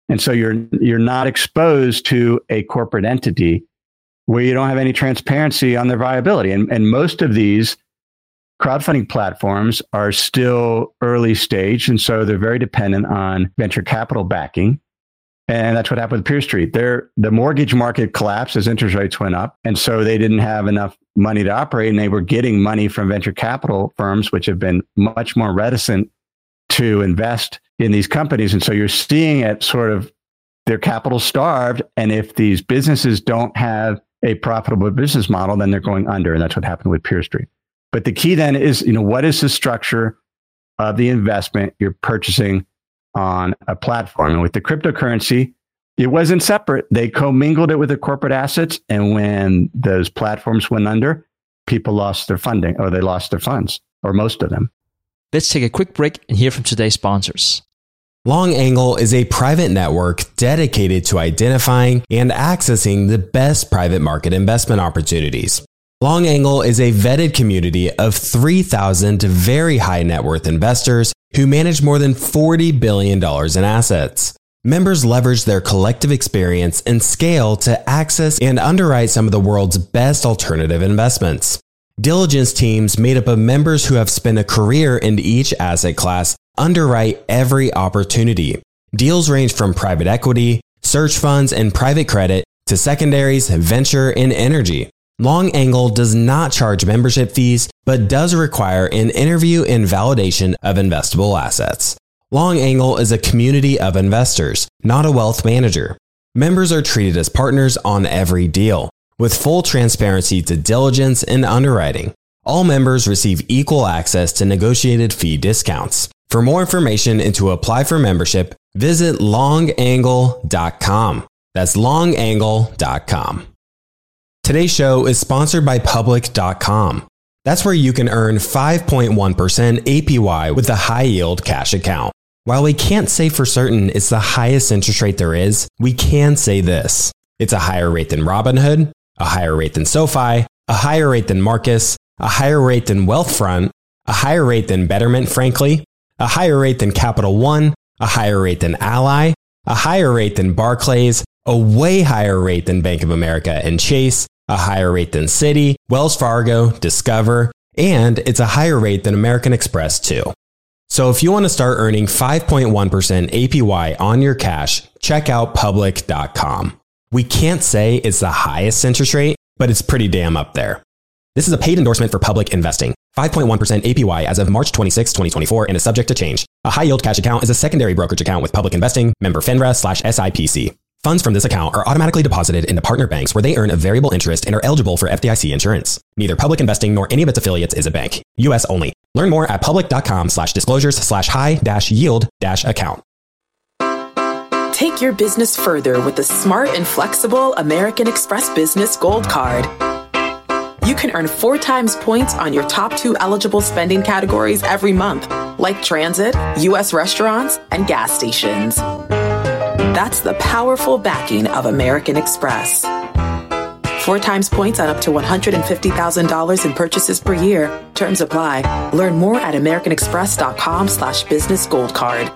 Speaker 3: And so you're you're not exposed to a corporate entity where you don't have any transparency on their viability. And, and most of these crowdfunding platforms are still early stage. And so they're very dependent on venture capital backing. And that's what happened with Peer Street. Their, the mortgage market collapsed as interest rates went up. And so they didn't have enough money to operate. And they were getting money from venture capital firms, which have been much more reticent to invest in these companies. And so you're seeing it sort of, their capital starved. And if these businesses don't have a profitable business model, then they're going under. And that's what happened with Peer Street. But the key then is, you know, what is the structure of the investment you're purchasing on a platform? And with the cryptocurrency, it wasn't separate. They commingled it with the corporate assets. And when those platforms went under, people lost their funding, or they lost their funds, or most of them.
Speaker 4: Let's take a quick break and hear from today's sponsors.
Speaker 2: LongAngle is a private network dedicated to identifying and accessing the best private market investment opportunities. LongAngle is a vetted community of three thousand very high net worth investors who manage more than forty billion dollars in assets. Members leverage their collective experience and scale to access and underwrite some of the world's best alternative investments. Diligence teams made up of members who have spent a career in each asset class underwrite every opportunity. Deals range from private equity, search funds, and private credit to secondaries, venture, and energy. LongAngle does not charge membership fees, but does require an interview and validation of investable assets. LongAngle is a community of investors, not a wealth manager. Members are treated as partners on every deal, with full transparency to diligence and underwriting. All members receive equal access to negotiated fee discounts. For more information and to apply for membership, visit long angle dot com. That's long angle dot com. Today's show is sponsored by public dot com. That's where you can earn five point one percent A P Y with a high-yield cash account. While we can't say for certain it's the highest interest rate there is, we can say this. It's a higher rate than Robinhood, a higher rate than SoFi, a higher rate than Marcus, a higher rate than Wealthfront, a higher rate than Betterment, frankly, a higher rate than Capital One, a higher rate than Ally, a higher rate than Barclays, a way higher rate than Bank of America and Chase, a higher rate than Citi, Wells Fargo, Discover, and it's a higher rate than American Express too. So if you want to start earning five point one percent A P Y on your cash, check out public dot com. We can't say it's the highest interest rate, but it's pretty damn up there. This is a paid endorsement for Public Investing. five point one percent A P Y as of March twenty-sixth, twenty twenty-four and is subject to change. A high-yield cash account is a secondary brokerage account with Public Investing, member FINRA slash S I P C. Funds from this account are automatically deposited into partner banks where they earn a variable interest and are eligible for F D I C insurance. Neither Public Investing nor any of its affiliates is a bank. U S only. Learn more at public dot com slash disclosures slash high dash yield dash account.
Speaker 5: Take your business further with the smart and flexible American Express Business Gold Card. You can earn four times points on your top two eligible spending categories every month, like transit, U S restaurants, and gas stations. That's the powerful backing of American Express. Four times points on up to one hundred fifty thousand dollars in purchases per year. Terms apply. Learn more at american express dot com slash business gold card.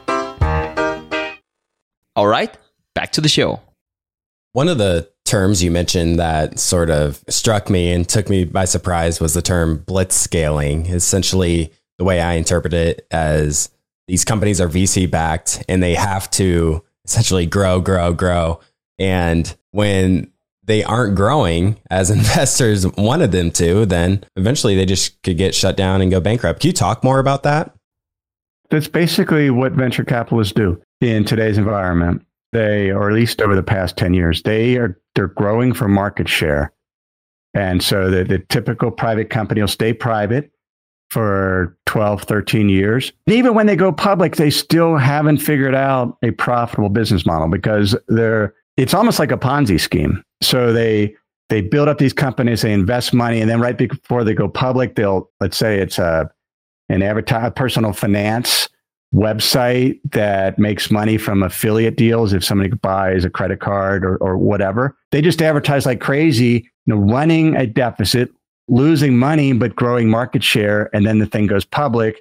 Speaker 4: All right, back to the show.
Speaker 2: One of the terms you mentioned that sort of struck me and took me by surprise was the term blitzscaling. Essentially, the way I interpret it as these companies are V C backed and they have to essentially grow, grow, grow. And when they aren't growing as investors wanted them to, then eventually they just could get shut down and go bankrupt. Can you talk more about that?
Speaker 3: That's basically what venture capitalists do in today's environment. They, or at least over the past ten years, they are they're growing for market share. And so the, the typical private company will stay private for twelve, thirteen years. And even when they go public, they still haven't figured out a profitable business model because they're it's almost like a Ponzi scheme. So they they build up these companies, they invest money, and then right before they go public, they'll, let's say it's a an advertise personal finance website that makes money from affiliate deals. If somebody buys a credit card or, or whatever, they just advertise like crazy, you know, running a deficit, losing money, but growing market share. And then the thing goes public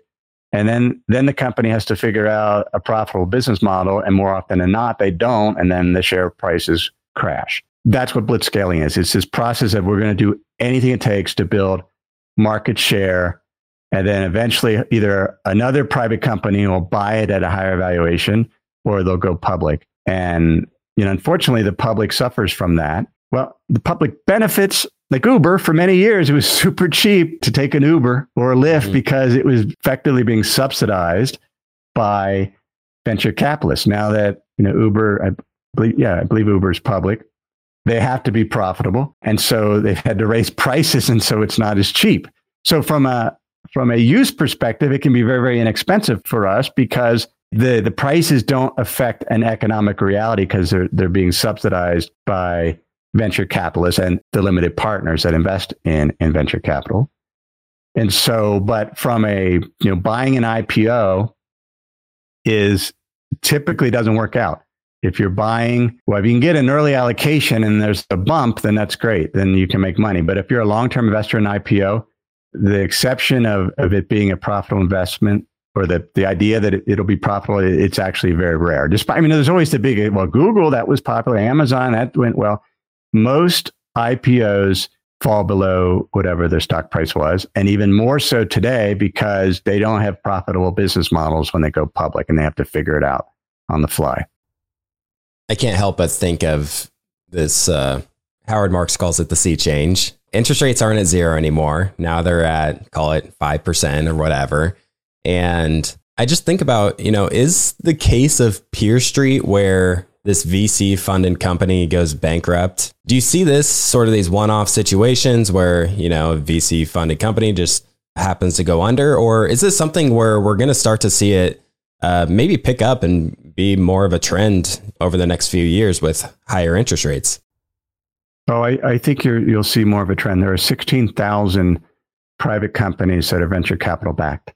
Speaker 3: And then, then the company has to figure out a profitable business model. And more often than not, they don't. And then the share prices crash. That's what blitzscaling is. It's this process of we're going to do anything it takes to build market share. And then eventually either another private company will buy it at a higher valuation or they'll go public. And, you know, unfortunately, the public suffers from that. Well, the public benefits, like Uber, for many years, it was super cheap to take an Uber or a Lyft mm-hmm. because it was effectively being subsidized by venture capitalists. Now that, you know, Uber, I believe, yeah, I believe Uber is public, they have to be profitable. And so they've had to raise prices. And so it's not as cheap. So from a from a use perspective, it can be very, very inexpensive for us because the, the prices don't affect an economic reality because they're, they're being subsidized by venture capitalists and the limited partners that invest in, in venture capital. And so, but from a, you know, buying an I P O is typically doesn't work out. If you're buying, well, if you can get an early allocation and there's a bump, then that's great. Then you can make money. But if you're a long-term investor in I P O, the exception of, of it being a profitable investment or the, the idea that it, it'll be profitable, it's actually very rare. Despite, I mean, there's always the big, well, Google, that was popular. Amazon, that went well. Most I P Os fall below whatever their stock price was. And even more so today because they don't have profitable business models when they go public and they have to figure it out on the fly.
Speaker 2: I can't help but think of this, uh, Howard Marks calls it the sea change. Interest rates aren't at zero anymore. Now they're at, call it five percent or whatever. And I just think about, you know, is the case of Pier Street where this V C funded company goes bankrupt? Do you see this sort of these one-off situations where, you know, a V C funded company just happens to go under? Or is this something where we're going to start to see it uh, maybe pick up and be more of a trend over the next few years with higher interest rates?
Speaker 3: Oh, I, I think you're, you'll see more of a trend. There are sixteen thousand private companies that are venture capital backed.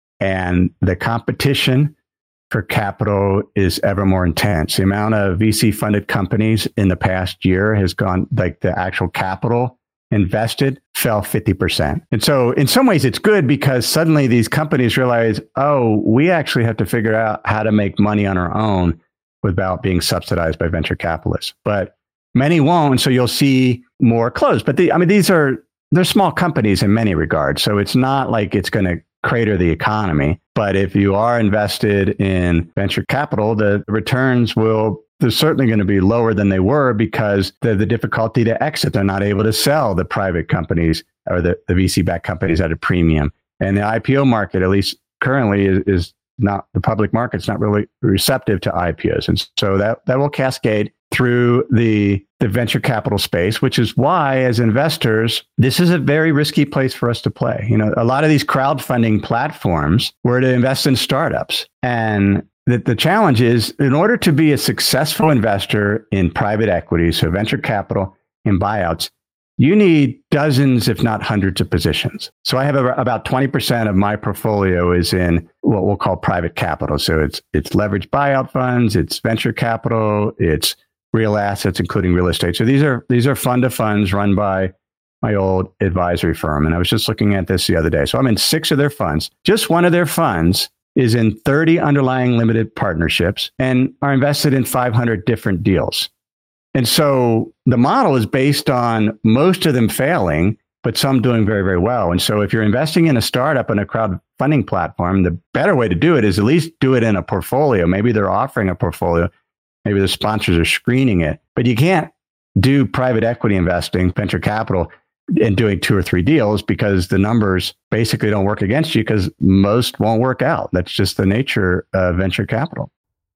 Speaker 3: And the competition for capital is ever more intense. The amount of V C funded companies in the past year has gone, like the actual capital invested fell fifty percent. And so in some ways it's good because suddenly these companies realize, oh, we actually have to figure out how to make money on our own without being subsidized by venture capitalists. But many won't. So you'll see more close. But the, I mean, these are, they're small companies in many regards. So it's not like it's going to crater the economy. But if you are invested in venture capital, the returns will, they're certainly going to be lower than they were because the, the difficulty to exit, they're not able to sell the private companies or the, the V C-backed companies at a premium. And the I P O market, at least currently, is, is not, the public market's not really receptive to I P Os. And so that, that will cascade through the, the venture capital space, which is why, as investors, this is a very risky place for us to play. You know, a lot of these crowdfunding platforms were to invest in startups. And the, the challenge is, in order to be a successful investor in private equity, so venture capital and buyouts, you need dozens, if not hundreds of positions. So I have a, about twenty percent of my portfolio is in what we'll call private capital. So it's it's leveraged buyout funds, it's venture capital, it's real assets, including real estate. So these are these are fund of funds run by my old advisory firm. And I was just looking at this the other day. So I'm in six of their funds. Just one of their funds is in thirty underlying limited partnerships and are invested in five hundred different deals. And so the model is based on most of them failing, but some doing very, very well. And so if you're investing in a startup and a crowdfunding platform, the better way to do it is at least do it in a portfolio. Maybe they're offering a portfolio. Maybe the sponsors are screening it, but you can't do private equity investing, venture capital, and doing two or three deals because the numbers basically don't work against you because most won't work out. That's just the nature of venture capital.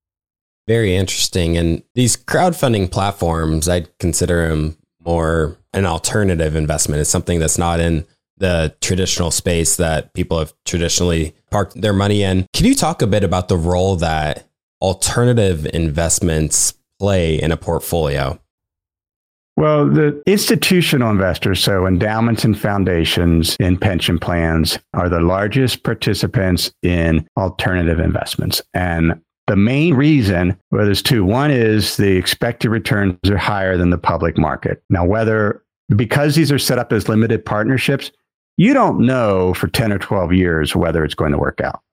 Speaker 2: Very interesting. And these crowdfunding platforms, I'd consider them more an alternative investment. It's something that's not in the traditional space that people have traditionally parked their money in. Can you talk a bit about the role that alternative investments play in a portfolio?
Speaker 3: Well, the institutional investors, so endowments and foundations and pension plans, are the largest participants in alternative investments. And the main reason, well, there's two. One is the expected returns are higher than the public market. Now, whether, because these are set up as limited partnerships, you don't know for ten or twelve years whether it's going to work out.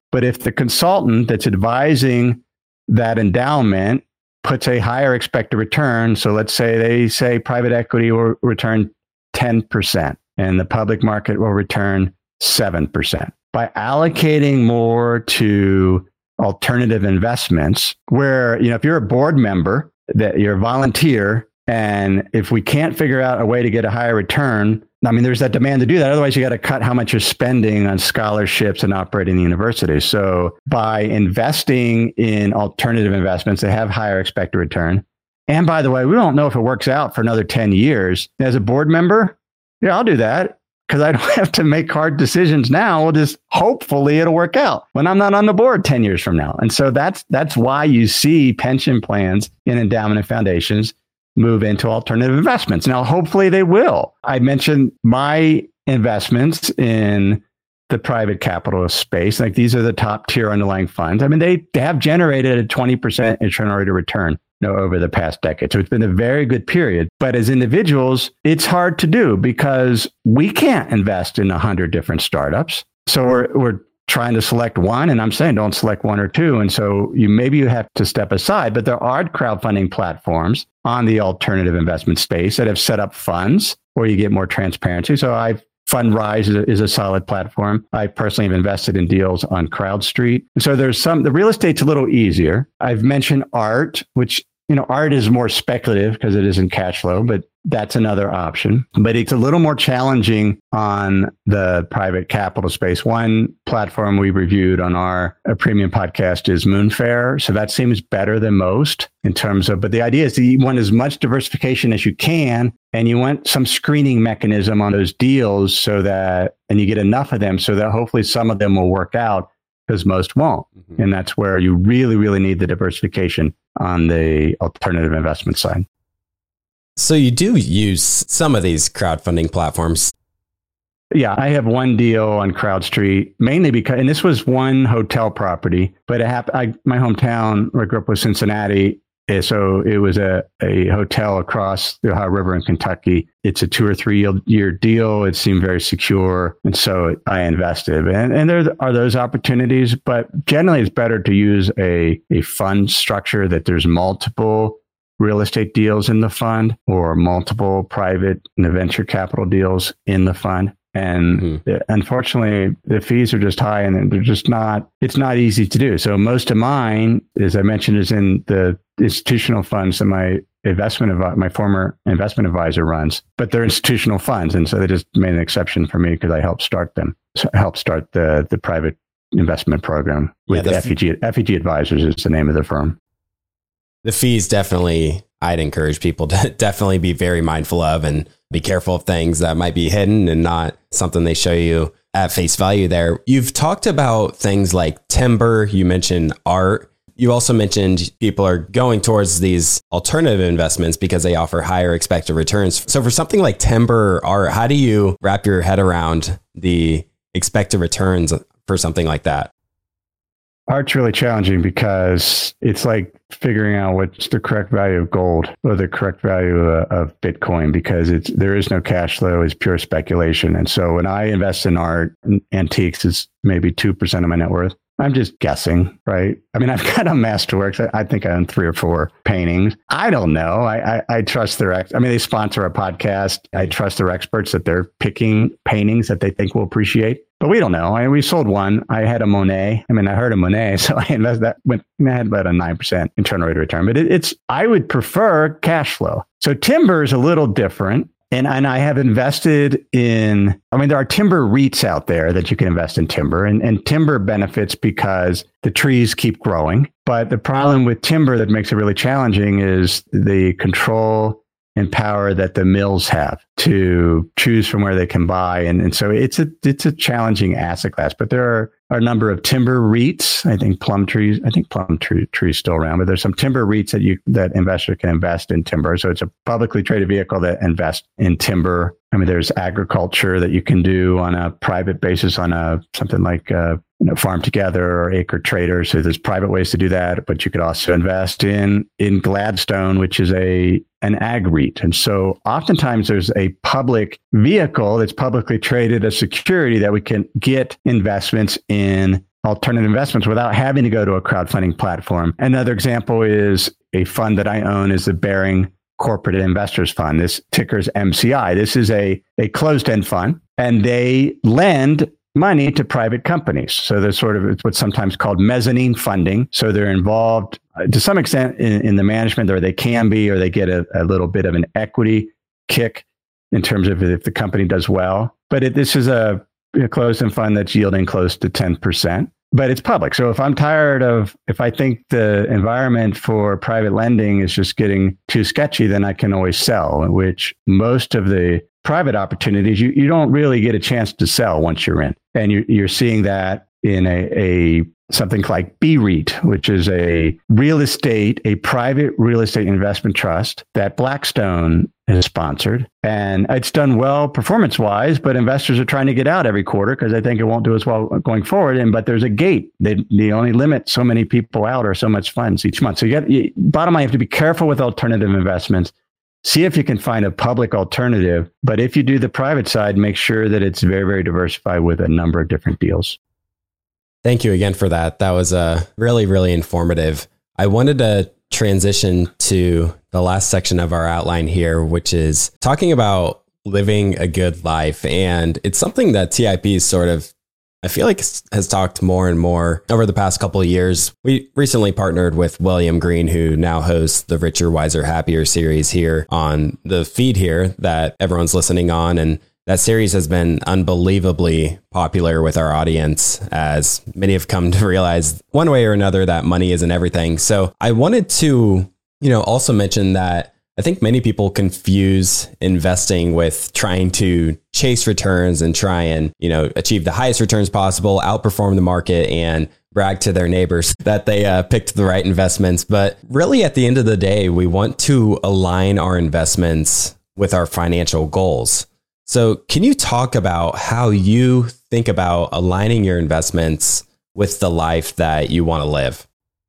Speaker 3: But if the consultant that's advising that endowment puts a higher expected return, so let's say they say private equity will return ten percent and the public market will return seven percent. By allocating more to alternative investments, where, you know, if you're a board member, that you're a volunteer, and if we can't figure out a way to get a higher return, I mean, there's that demand to do that. Otherwise, you got to cut how much you're spending on scholarships and operating the university. So by investing in alternative investments that have higher expected return, and by the way, we don't know if it works out for another ten years. As a board member, yeah, I'll do that because I don't have to make hard decisions now. We'll just hopefully it'll work out when I'm not on the board ten years from now. And so that's that's why you see pension plans in endowment and foundations move into alternative investments. Now, hopefully they will. I mentioned my investments in the private capital space. Like, these are the top tier underlying funds. I mean, they, they have generated a twenty percent internal rate of return, you know, over the past decade. So it's been a very good period. But as individuals, it's hard to do because we can't invest in a hundred different startups. So we're, we're trying to select one, and I'm saying don't select one or two. And so you maybe you have to step aside, but there are crowdfunding platforms on the alternative investment space that have set up funds where you get more transparency. So I've Fundrise is a, is a solid platform. I personally have invested in deals on CrowdStreet. So there's some, the real estate's a little easier. I've mentioned art, which, you know, art is more speculative because it isn't cash flow, but that's another option. But it's a little more challenging on the private capital space. One platform we reviewed on our premium podcast is Moonfair. So that seems better than most in terms of, but the idea is that you want as much diversification as you can, and you want some screening mechanism on those deals so that, and you get enough of them so that hopefully some of them will work out, because most won't. Mm-hmm. And that's where you really, really need the diversification on the alternative investment side.
Speaker 2: So you do use some of these crowdfunding platforms.
Speaker 3: Yeah, I have one deal on CrowdStreet, mainly because, and this was one hotel property, but it happened, I, my hometown, where I grew up, was Cincinnati. So it was a, a hotel across the Ohio River in Kentucky. It's a two or three year deal. It seemed very secure. And so I invested. And, and there are those opportunities, but generally it's better to use a, a fund structure that there's multiple real estate deals in the fund or multiple private and venture capital deals in the fund. And mm-hmm. unfortunately, the fees are just high, and they're just not, it's not easy to do. So most of mine, as I mentioned, is in the institutional funds that my investment, advi- my former investment advisor runs, but they're institutional funds. And so they just made an exception for me because I helped start them, so helped start the, the private investment program with yeah, F E G. F E G Advisors is the name of the firm.
Speaker 2: The fees definitely, I'd encourage people to definitely be very mindful of and be careful of things that might be hidden and not something they show you at face value there. You've talked about things like timber. You mentioned art. You also mentioned people are going towards these alternative investments because they offer higher expected returns. So for something like timber or art, how do you wrap your head around the expected returns for something like that?
Speaker 3: Art's really challenging because it's like figuring out what's the correct value of gold or the correct value of Bitcoin, because it's, there is no cash flow, it's pure speculation. And so when I invest in art, antiques is maybe two percent of my net worth. I'm just guessing, right? I mean, I've got a Masterworks. I, I think I own three or four paintings. I don't know. I, I, I trust their, ex- I mean, they sponsor a podcast. I trust their experts that they're picking paintings that they think will appreciate. But we don't know. I mean, we sold one. I had a Monet. I mean, I heard a Monet, so I invested that. Went, I had about a nine percent internal rate of return. But it, it's, I would prefer cash flow. So timber is a little different. And, and I have invested in, I mean, there are timber REITs out there that you can invest in timber, and, and timber benefits because the trees keep growing. But the problem with timber that makes it really challenging is the control and power that the mills have to choose from where they can buy. And, and so it's a, it's a challenging asset class, but there are, are a number of timber REITs. I think Plum Trees, I think Plum Tree Tree's still around, but there's some timber REITs that you, that investor can invest in timber. So it's a publicly traded vehicle that invests in timber. I mean, there's agriculture that you can do on a private basis on a, something like, uh, you know, Farm Together or Acre Trader. So there's private ways to do that, but you could also invest in, in Gladstone, which is a, an ag REIT. And so oftentimes there's a public vehicle that's publicly traded as security that we can get investments in alternative investments without having to go to a crowdfunding platform. Another example is a fund that I own is the Baring Corporate Investors Fund. This ticker's M C I. This is a, a closed-end fund, and they lend money to private companies. So they're sort of it's what's sometimes called mezzanine funding. So they're involved uh, to some extent in, in the management, or they can be, or they get a, a little bit of an equity kick in terms of if the company does well. But it, this is a, a closed-end fund that's yielding close to ten percent. But it's public. So if I'm tired of, if I think the environment for private lending is just getting too sketchy, then I can always sell, which most of the private opportunities, you, you don't really get a chance to sell once you're in. And you, you're seeing that in a, a something like B REIT, which is a real estate, a private real estate investment trust that Blackstone has sponsored. And it's done well performance-wise, but investors are trying to get out every quarter because they think it won't do as well going forward. And but there's a gate. They, they only limit so many people out or so much funds each month. So you got, you, bottom line, you have to be careful with alternative investments. See if you can find a public alternative. But if you do the private side, make sure that it's very, very diversified with a number of different deals.
Speaker 2: Thank you again for that. That was uh, really, really informative. I wanted to transition to the last section of our outline here, which is talking about living a good life. And it's something that T I P is sort of, I feel like has talked more and more over the past couple of years. We recently partnered with William Green, who now hosts the Richer, Wiser, Happier series here on the feed here that everyone's listening on. And that series has been unbelievably popular with our audience, as many have come to realize one way or another that money isn't everything. So I wanted to, you know, also mention that I think many people confuse investing with trying to chase returns and try and, you know, achieve the highest returns possible, outperform the market, and brag to their neighbors that they uh, picked the right investments. But really, at the end of the day, we want to align our investments with our financial goals. So can you talk about how you think about aligning your investments with the life that you want to live?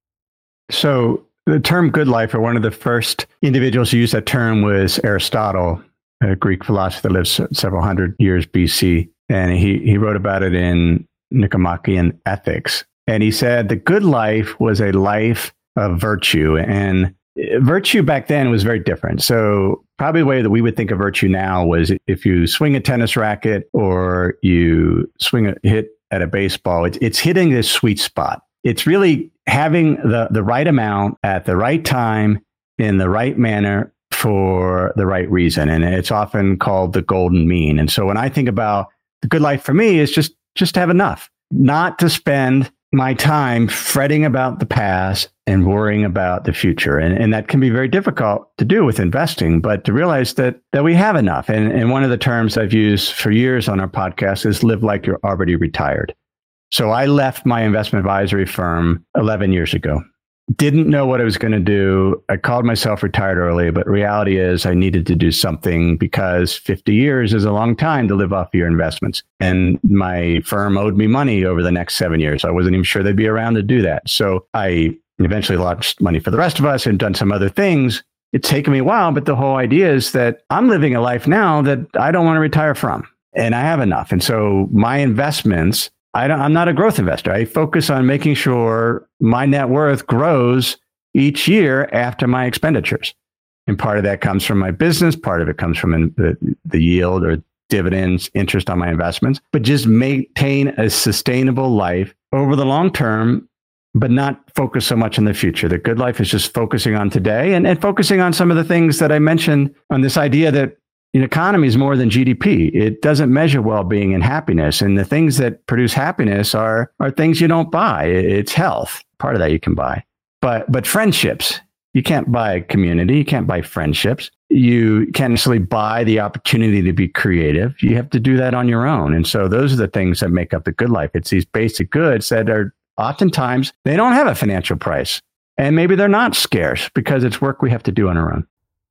Speaker 3: So the term good life, or one of the first individuals who used that term, was Aristotle, a Greek philosopher that lived several hundred years B C. And he, he wrote about it in Nicomachean Ethics. And he said the good life was a life of virtue. And virtue back then was very different. So probably the way that we would think of virtue now was if you swing a tennis racket or you swing a hit at a baseball, it's, it's hitting this sweet spot. It's really having the, the right amount at the right time in the right manner for the right reason. And it's often called the golden mean. And so when I think about the good life for me, is just, just to have enough, not to spend my time fretting about the past and worrying about the future. And, and that can be very difficult to do with investing, but to realize that that we have enough. And, and one of the terms I've used for years on our podcast is live like you're already retired. So I left my investment advisory firm eleven years ago. Didn't know what I was going to do. I called myself retired early, but reality is I needed to do something because fifty years is a long time to live off your investments. And my firm owed me money over the next seven years. I wasn't even sure they'd be around to do that. So I eventually launched Money for the Rest of Us and done some other things. It's taken me a while, but the whole idea is that I'm living a life now that I don't want to retire from, and I have enough. And so my investments, I don't, I'm not a growth investor. I focus on making sure my net worth grows each year after my expenditures. And part of that comes from my business. Part of it comes from the, the yield or dividends, interest on my investments, but just maintain a sustainable life over the long term, but not focus so much on the future. The good life is just focusing on today and, and focusing on some of the things that I mentioned on this idea that an economy is more than G D P. It doesn't measure well-being and happiness. And the things that produce happiness are, are things you don't buy. It's health. Part of that you can buy. But, but friendships, you can't buy community. You can't buy friendships. You can't necessarily buy the opportunity to be creative. You have to do that on your own. And so those are the things that make up the good life. It's these basic goods that are oftentimes, they don't have a financial price. And maybe they're not scarce because it's work we have to do on our own.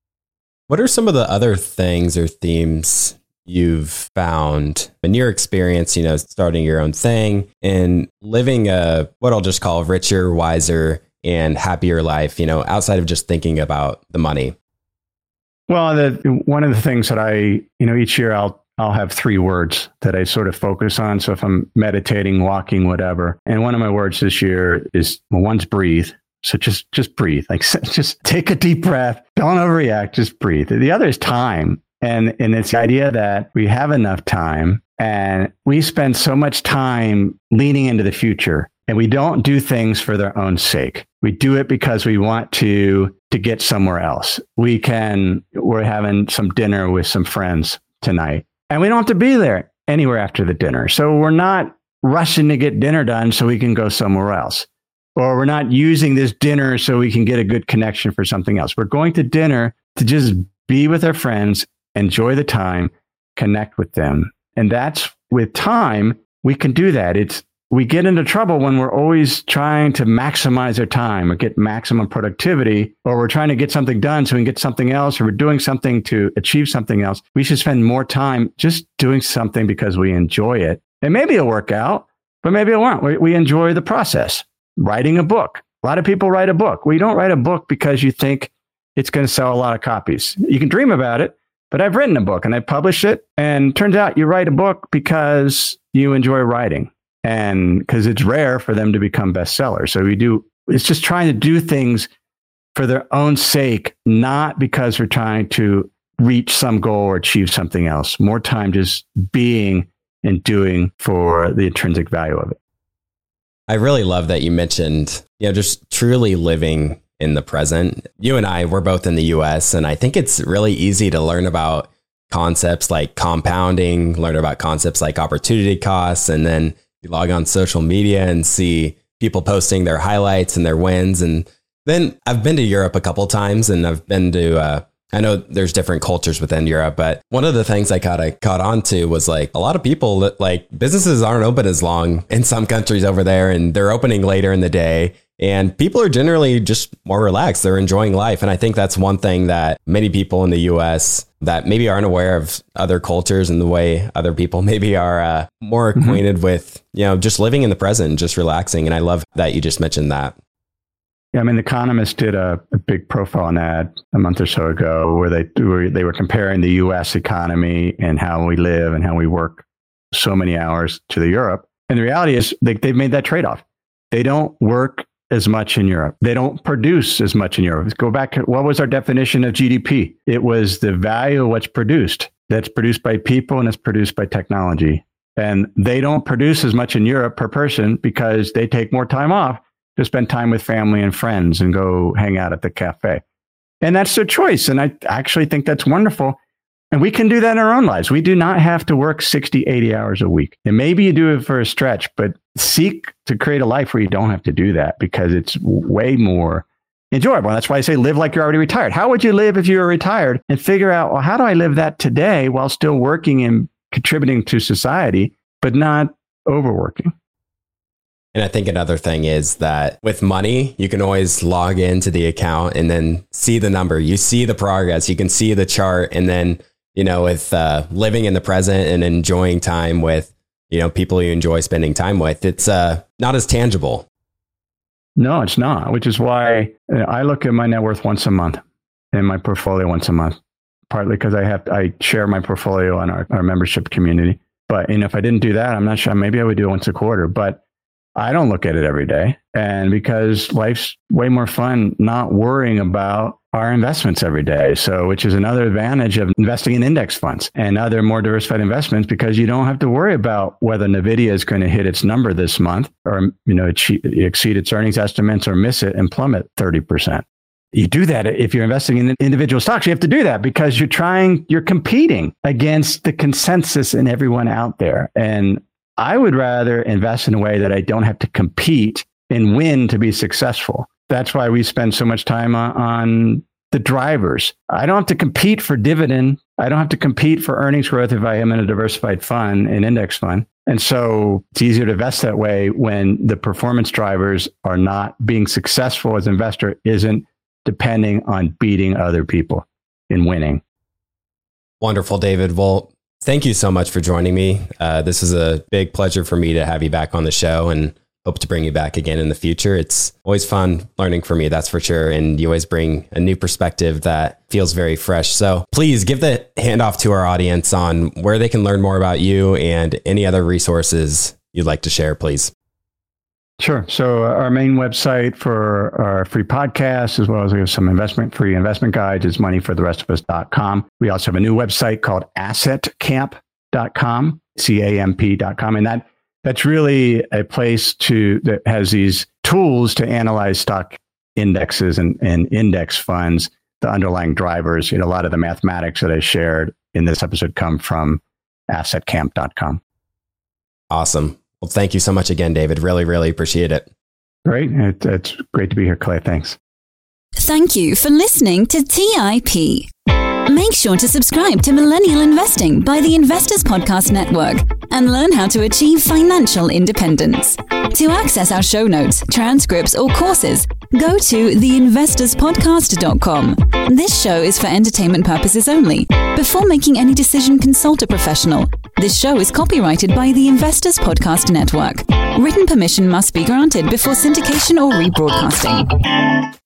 Speaker 2: What are some of the other things or themes you've found in your experience, you know, starting your own thing and living a, what I'll just call richer, wiser, and happier life, you know, outside of just thinking about the money?
Speaker 3: Well, the, one of the things that I, you know, each year I'll, I'll have three words that I sort of focus on. So if I'm meditating, walking, whatever, and one of my words this year is, well, one's breathe. So just, just breathe, like just take a deep breath. Don't overreact, just breathe. The other is time. And, and it's the idea that we have enough time and we spend so much time leaning into the future, and we don't do things for their own sake. We do it because we want to, to get somewhere else. We can, we're having some dinner with some friends tonight, and we don't have to be there anywhere after the dinner. So we're not rushing to get dinner done so we can go somewhere else. Or we're not using this dinner so we can get a good connection for something else. We're going to dinner to just be with our friends, enjoy the time, connect with them. And that's with time, we can do that. It's, we get into trouble when we're always trying to maximize our time or get maximum productivity, or we're trying to get something done so we can get something else, or we're doing something to achieve something else. We should spend more time just doing something because we enjoy it. And maybe it'll work out, but maybe it won't. We, we enjoy the process. Writing a book. A lot of people write a book. Well, you don't write a book because you think it's going to sell a lot of copies. You can dream about it, but I've written a book and I published it. And it turns out you write a book because you enjoy writing, and because it's rare for them to become bestsellers. So we do, it's just trying to do things for their own sake, not because we're trying to reach some goal or achieve something else. More time just being and doing for the intrinsic value of it.
Speaker 2: I really love that you mentioned, you know, just truly living in the present. You and I, we're both in the U S, and I think it's really easy to learn about concepts like compounding, learn about concepts like opportunity costs, and then you log on social media and see people posting their highlights and their wins. And then I've been to Europe a couple of times, and I've been to, uh, I know there's different cultures within Europe, but one of the things I kind of caught on to was like a lot of people that like businesses aren't open as long in some countries over there, and they're opening later in the day, and people are generally just more relaxed. They're enjoying life. And I think that's one thing that many people in the U S that maybe aren't aware of other cultures and the way other people maybe are uh, more acquainted mm-hmm. with, you know, just living in the present, just relaxing. And I love that you just mentioned that.
Speaker 3: Yeah, I mean, The Economist did a, a big profile on that a month or so ago, where they where they were comparing the U S economy and how we live and how we work so many hours to the Europe. And the reality is they, they've made that trade-off. They don't work as much in Europe. They don't produce as much in Europe. Let's go back to what was our definition of G D P? It was the value of what's produced. That's produced by people and it's produced by technology. And they don't produce as much in Europe per person because they take more time off to spend time with family and friends and go hang out at the cafe. And that's their choice. And I actually think that's wonderful. And we can do that in our own lives. We do not have to work sixty, eighty hours a week. And maybe you do it for a stretch, but seek to create a life where you don't have to do that, because it's way more enjoyable. And that's why I say live like you're already retired. How would you live if you were retired? And figure out, well, how do I live that today while still working and contributing to society, but not overworking?
Speaker 2: And I think another thing is that with money, you can always log into the account and then see the number. You see the progress. You can see the chart. And then, you know, with uh, living in the present and enjoying time with, you know, people you enjoy spending time with, it's uh, not as tangible.
Speaker 3: No, it's not, which is why I look at my net worth once a month and my portfolio once a month, partly because I have I share my portfolio on our, our membership community. But you know, if I didn't do that, I'm not sure. Maybe I would do it once a quarter, but I don't look at it every day. And because life's way more fun not worrying about our investments every day. So, which is another advantage of investing in index funds and other more diversified investments, because you don't have to worry about whether NVIDIA is going to hit its number this month, or, you know, exceed its earnings estimates or miss it and plummet thirty percent. You do that if you're investing in individual stocks. You have to do that because you're trying, you're competing against the consensus in everyone out there. And I would rather invest in a way that I don't have to compete and win to be successful. That's why we spend so much time on, on the drivers. I don't have to compete for dividend. I don't have to compete for earnings growth if I am in a diversified fund, an index fund. And so it's easier to invest that way when the performance drivers are not being successful as an investor, isn't depending on beating other people and winning.
Speaker 2: Wonderful, David. Well, thank you so much for joining me. Uh, this is a big pleasure for me to have you back on the show. And hope to bring you back again in the future. It's always fun learning from you, that's for sure. And you always bring a new perspective that feels very fresh. So please give the handoff to our audience on where they can learn more about you and any other resources you'd like to share, please.
Speaker 3: Sure. So our main website for our free podcast, as well as we have some investment free investment guides, is money for the rest of us dot com. We also have a new website called asset camp dot com, C A M P dot com. And that that's really a place to that has these tools to analyze stock indexes and, and index funds, the underlying drivers. You know, a lot of the mathematics that I shared in this episode come from asset camp dot com.
Speaker 2: Awesome. Well, thank you so much again, David. Really, really appreciate it.
Speaker 3: Great. It, it's great to be here, Clay. Thanks.
Speaker 1: Thank you for listening to T I P. Make sure to subscribe to Millennial Investing by the Investors Podcast Network and learn how to achieve financial independence. To access our show notes, transcripts, or courses, go to the investors podcast dot com. This show is for entertainment purposes only. Before making any decision, consult a professional. This show is copyrighted by the Investors Podcast Network. Written permission must be granted before syndication or rebroadcasting.